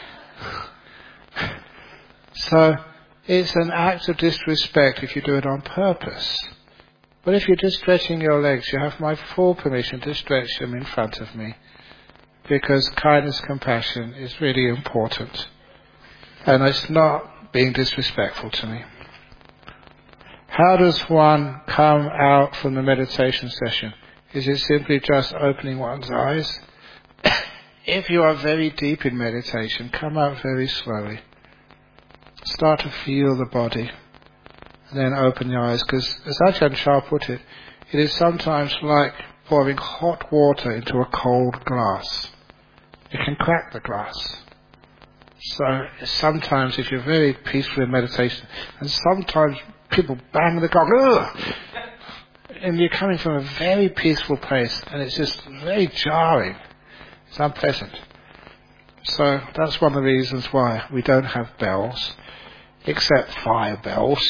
So it's an act of disrespect if you do it on purpose. But if you're just stretching your legs, you have my full permission to stretch them in front of me. Because kindness, compassion is really important. And it's not being disrespectful to me. How does one come out from the meditation session? Is it simply just opening one's eyes? If you are very deep in meditation, come out very slowly. Start to feel the body. And then open your eyes. Because as Ajahn Chah put it, it is sometimes like pouring hot water into a cold glass. It can crack the glass. So sometimes if you're very peaceful in meditation, and sometimes people bang the gong, ugh, and you're coming from a very peaceful place, and it's just very jarring. It's unpleasant. So that's one of the reasons why we don't have bells, except fire bells.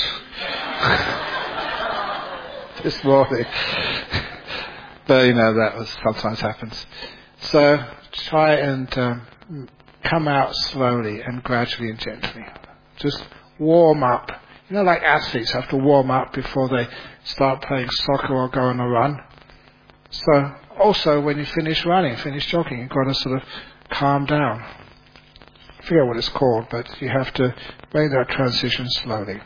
This morning. But you know, that was, sometimes happens. So try and um, come out slowly and gradually and gently. Just warm up. You know, like athletes have to warm up before they start playing soccer or go on a run. So also when you finish running, finish jogging, you've got to sort of calm down. I forget what it's called, but you have to make that transition slowly.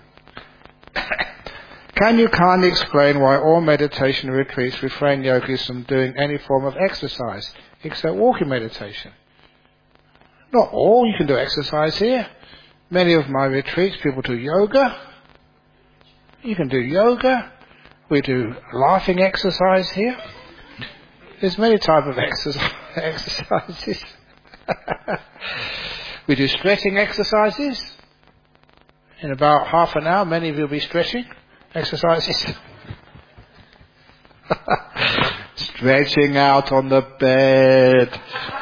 Can you kindly explain why all meditation retreats refrain yogis from doing any form of exercise, except walking meditation? Not all. You can do exercise here. Many of my retreats, people do yoga. You can do yoga. We do laughing exercise here. There's many types of exercise, exercises. We do stretching exercises. In about half an hour, many of you will be stretching exercises. Stretching out on the bed.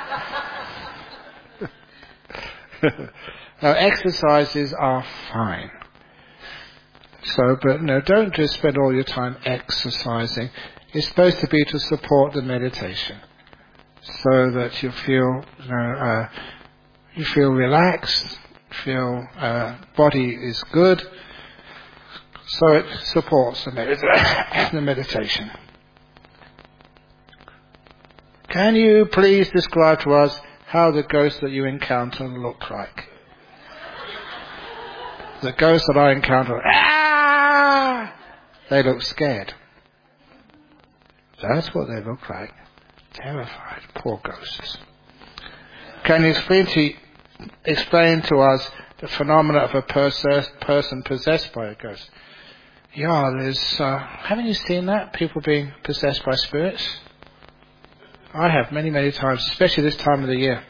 Now, exercises are fine. So, but no, don't just spend all your time exercising. It's supposed to be to support the meditation, so that you feel, you know, uh, you feel relaxed, feel uh, body is good, so it supports the, medita- the meditation. Can you please describe to us how the ghosts that you encounter look like? The ghosts that I encounter, ah, they look scared. That's what they look like. Terrified. Poor ghosts. Can you explain to, explain to us the phenomena of a pers- person possessed by a ghost. Yeah, there's, uh, haven't you seen that? People being possessed by spirits? I have many, many times, especially this time of the year.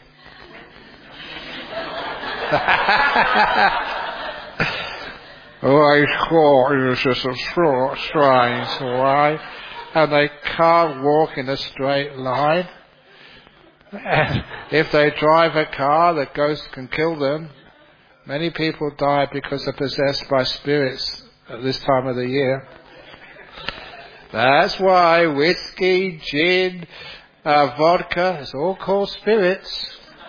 Oh, I thought it was just a short, strange way, and they can't walk in a straight line. And if they drive a car, the ghost can kill them. Many people die because they're possessed by spirits at this time of the year. That's why whiskey, gin, uh, vodka, it's all called spirits.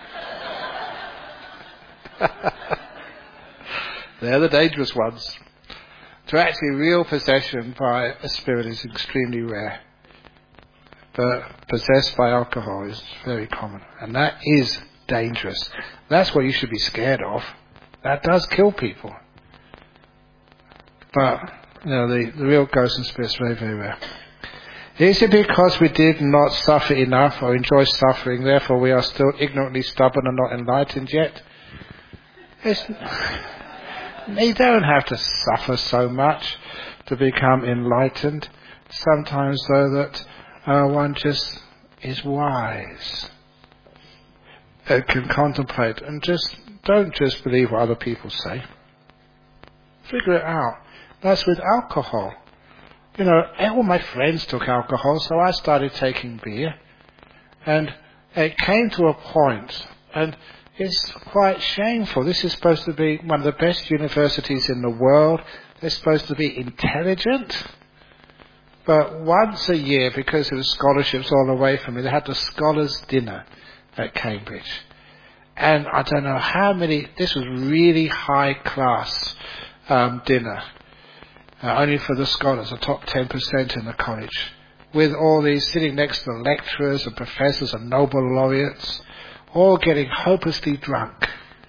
They're the dangerous ones. To actually real possession by a spirit is extremely rare. But possessed by alcohol is very common. And that is dangerous. That's what you should be scared of. That does kill people. But, you know, the, the real ghosts and spirits are very, very rare. Is it because we did not suffer enough or enjoy suffering, therefore we are still ignorantly stubborn and not enlightened yet? It's, you don't have to suffer so much to become enlightened. Sometimes, though, that uh, one just is wise and can contemplate and just don't just believe what other people say. Figure it out. That's with alcohol. You know, all my friends took alcohol, so I started taking beer. And it came to a point, and it's quite shameful. This is supposed to be one of the best universities in the world. They're supposed to be intelligent. But once a year, because there were scholarships all away from me, they had the Scholars' Dinner at Cambridge. And I don't know how many, this was really high class um, dinner. Uh, only for the scholars, the top ten percent in the college. With all these sitting next to the lecturers and professors and Nobel laureates, all getting hopelessly drunk.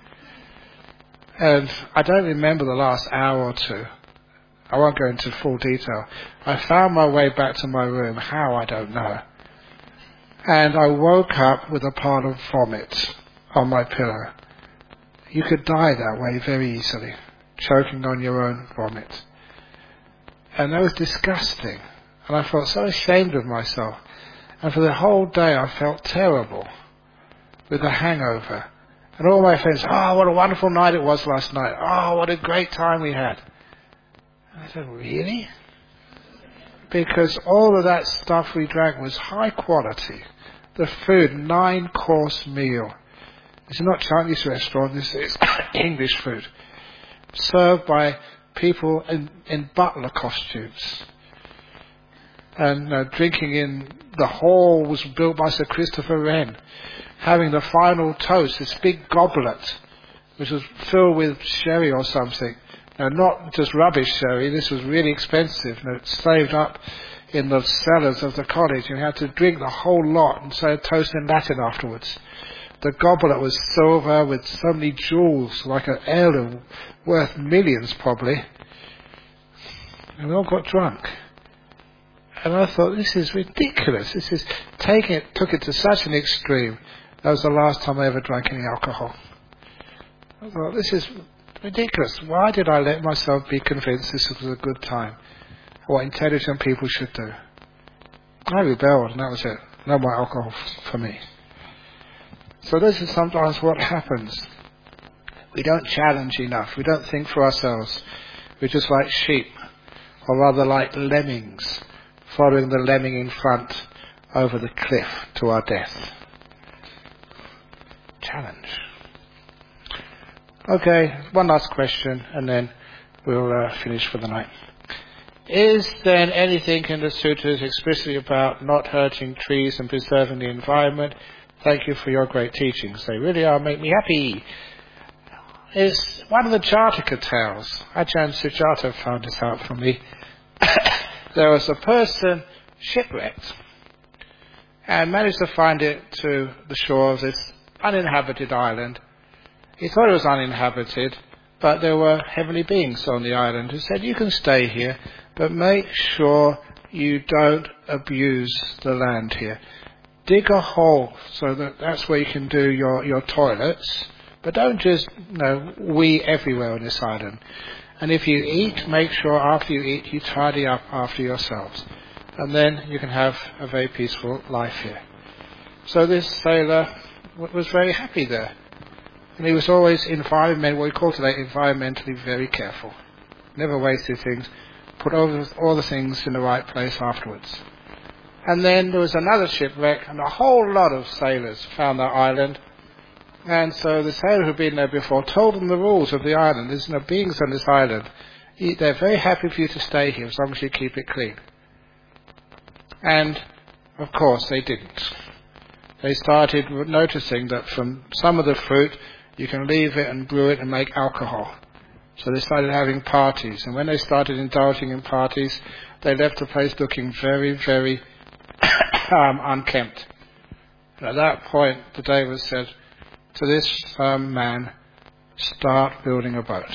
And I don't remember the last hour or two. I won't go into full detail. I found my way back to my room. How, I don't know. And I woke up with a pile of vomit on my pillow. You could die that way very easily, choking on your own vomit. And that was disgusting. And I felt so ashamed of myself. And for the whole day I felt terrible with a hangover. And all my friends, oh, what a wonderful night it was last night. Oh, what a great time we had. And I said, really? Because all of that stuff we drank was high quality. The food, nine course meal. It's not Chinese restaurant, this is English food. Served by people in, in butler costumes. And uh, drinking in, the hall was built by Sir Christopher Wren. Having the final toast, this big goblet, which was filled with sherry or something. Now, not just rubbish sherry, this was really expensive. And it's saved up in the cellars of the college. You had to drink the whole lot and say a toast in Latin afterwards. The goblet was silver with so many jewels, like an heirloom, worth millions probably. And we all got drunk. And I thought, this is ridiculous. This is taking it, took it to such an extreme. That was the last time I ever drank any alcohol. I thought, this is ridiculous. Why did I let myself be convinced this was a good time? What intelligent people should do. I rebelled, and that was it. No more alcohol f- for me. So this is sometimes what happens. We don't challenge enough. We don't think for ourselves. We're just like sheep, or rather like lemmings, following the lemming in front over the cliff to our death. Challenge. Okay, one last question, and then we'll uh, finish for the night. Is there anything in the sutras explicitly about not hurting trees and preserving the environment? Thank you for your great teachings. They really are make me happy. It's one of the Jataka tales. Ajahn Sujata found this out for me. There was a person shipwrecked and managed to find it to the shore of this uninhabited island. He thought it was uninhabited, but there were heavenly beings on the island who said, you can stay here, but make sure you don't abuse the land here. Dig a hole so that that's where you can do your, your toilets, But don't just, you know, wee everywhere on this island. And if you eat, make sure after you eat, you tidy up after yourselves. And then you can have a very peaceful life here. So this sailor w- was very happy there. And he was always environment, what we call today environmentally very careful. Never wasted things. Put all the, all the things in the right place afterwards. And then there was another shipwreck, and a whole lot of sailors found that island. And so the sailor who had been there before told them the rules of the island. There's no beings on this island. They're very happy for you to stay here as long as you keep it clean. And, of course, they didn't. They started noticing that from some of the fruit, you can leave it and brew it and make alcohol. So they started having parties. And when they started indulging in parties, they left the place looking very, very um, unkempt. And at that point, the Devas said to this um, man, start building a boat.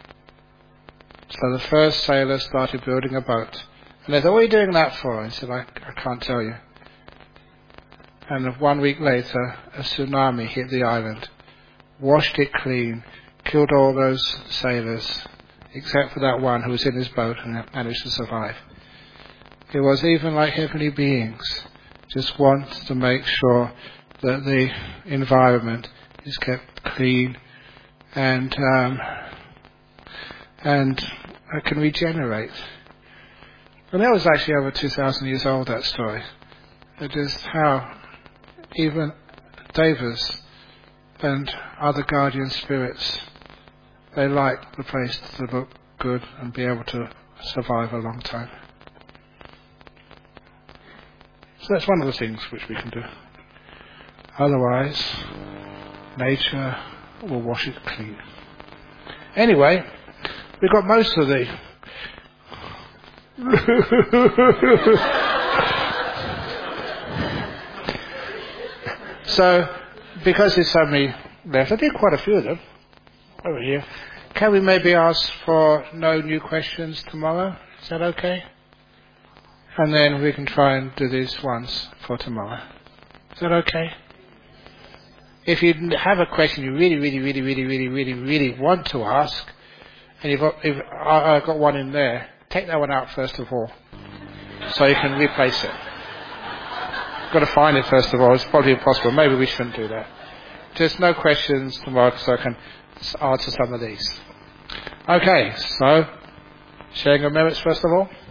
So the first sailor started building a boat. And they said, what are you doing that for? He said, I, I can't tell you. And one week later, a tsunami hit the island, washed it clean, killed all those sailors, except for that one who was in his boat and managed to survive. It was even like heavenly beings just want to make sure that the environment is kept clean and um, and uh, can regenerate. And that was actually over two thousand years old, that story. It is how even Devas and other guardian spirits, they like the place to look good and be able to survive a long time. So that's one of the things which we can do. Otherwise, nature will wash it clean. Anyway, we've got most of the so, because there's so many left, I did quite a few of them over here. Can we maybe ask for no new questions tomorrow? Is that okay? And then we can try and do these ones for tomorrow. Is that okay? If you have a question you really, really, really, really, really, really, really want to ask, and you've got, if I, I've got one in there, take that one out first of all, so you can replace it. Got to find it first of all. It's probably impossible. Maybe we shouldn't do that. Just no questions tomorrow, so I can answer some of these. Okay, so sharing of merits first of all.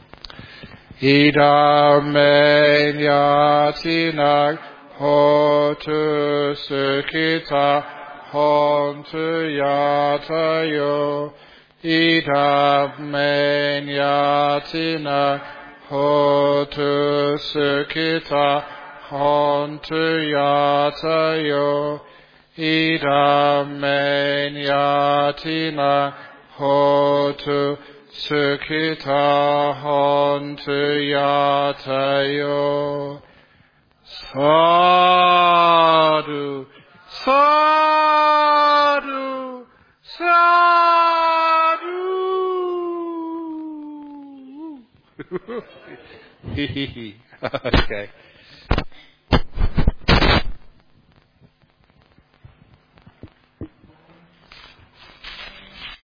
Idam men yatinag hotu sukita hontu yatayo. Idam men yatinag hotu sukita hontu yatayo. Idam men yatinag hotu Sukita hontu yatayo. Sadhu, sadhu, sadhu. Okay.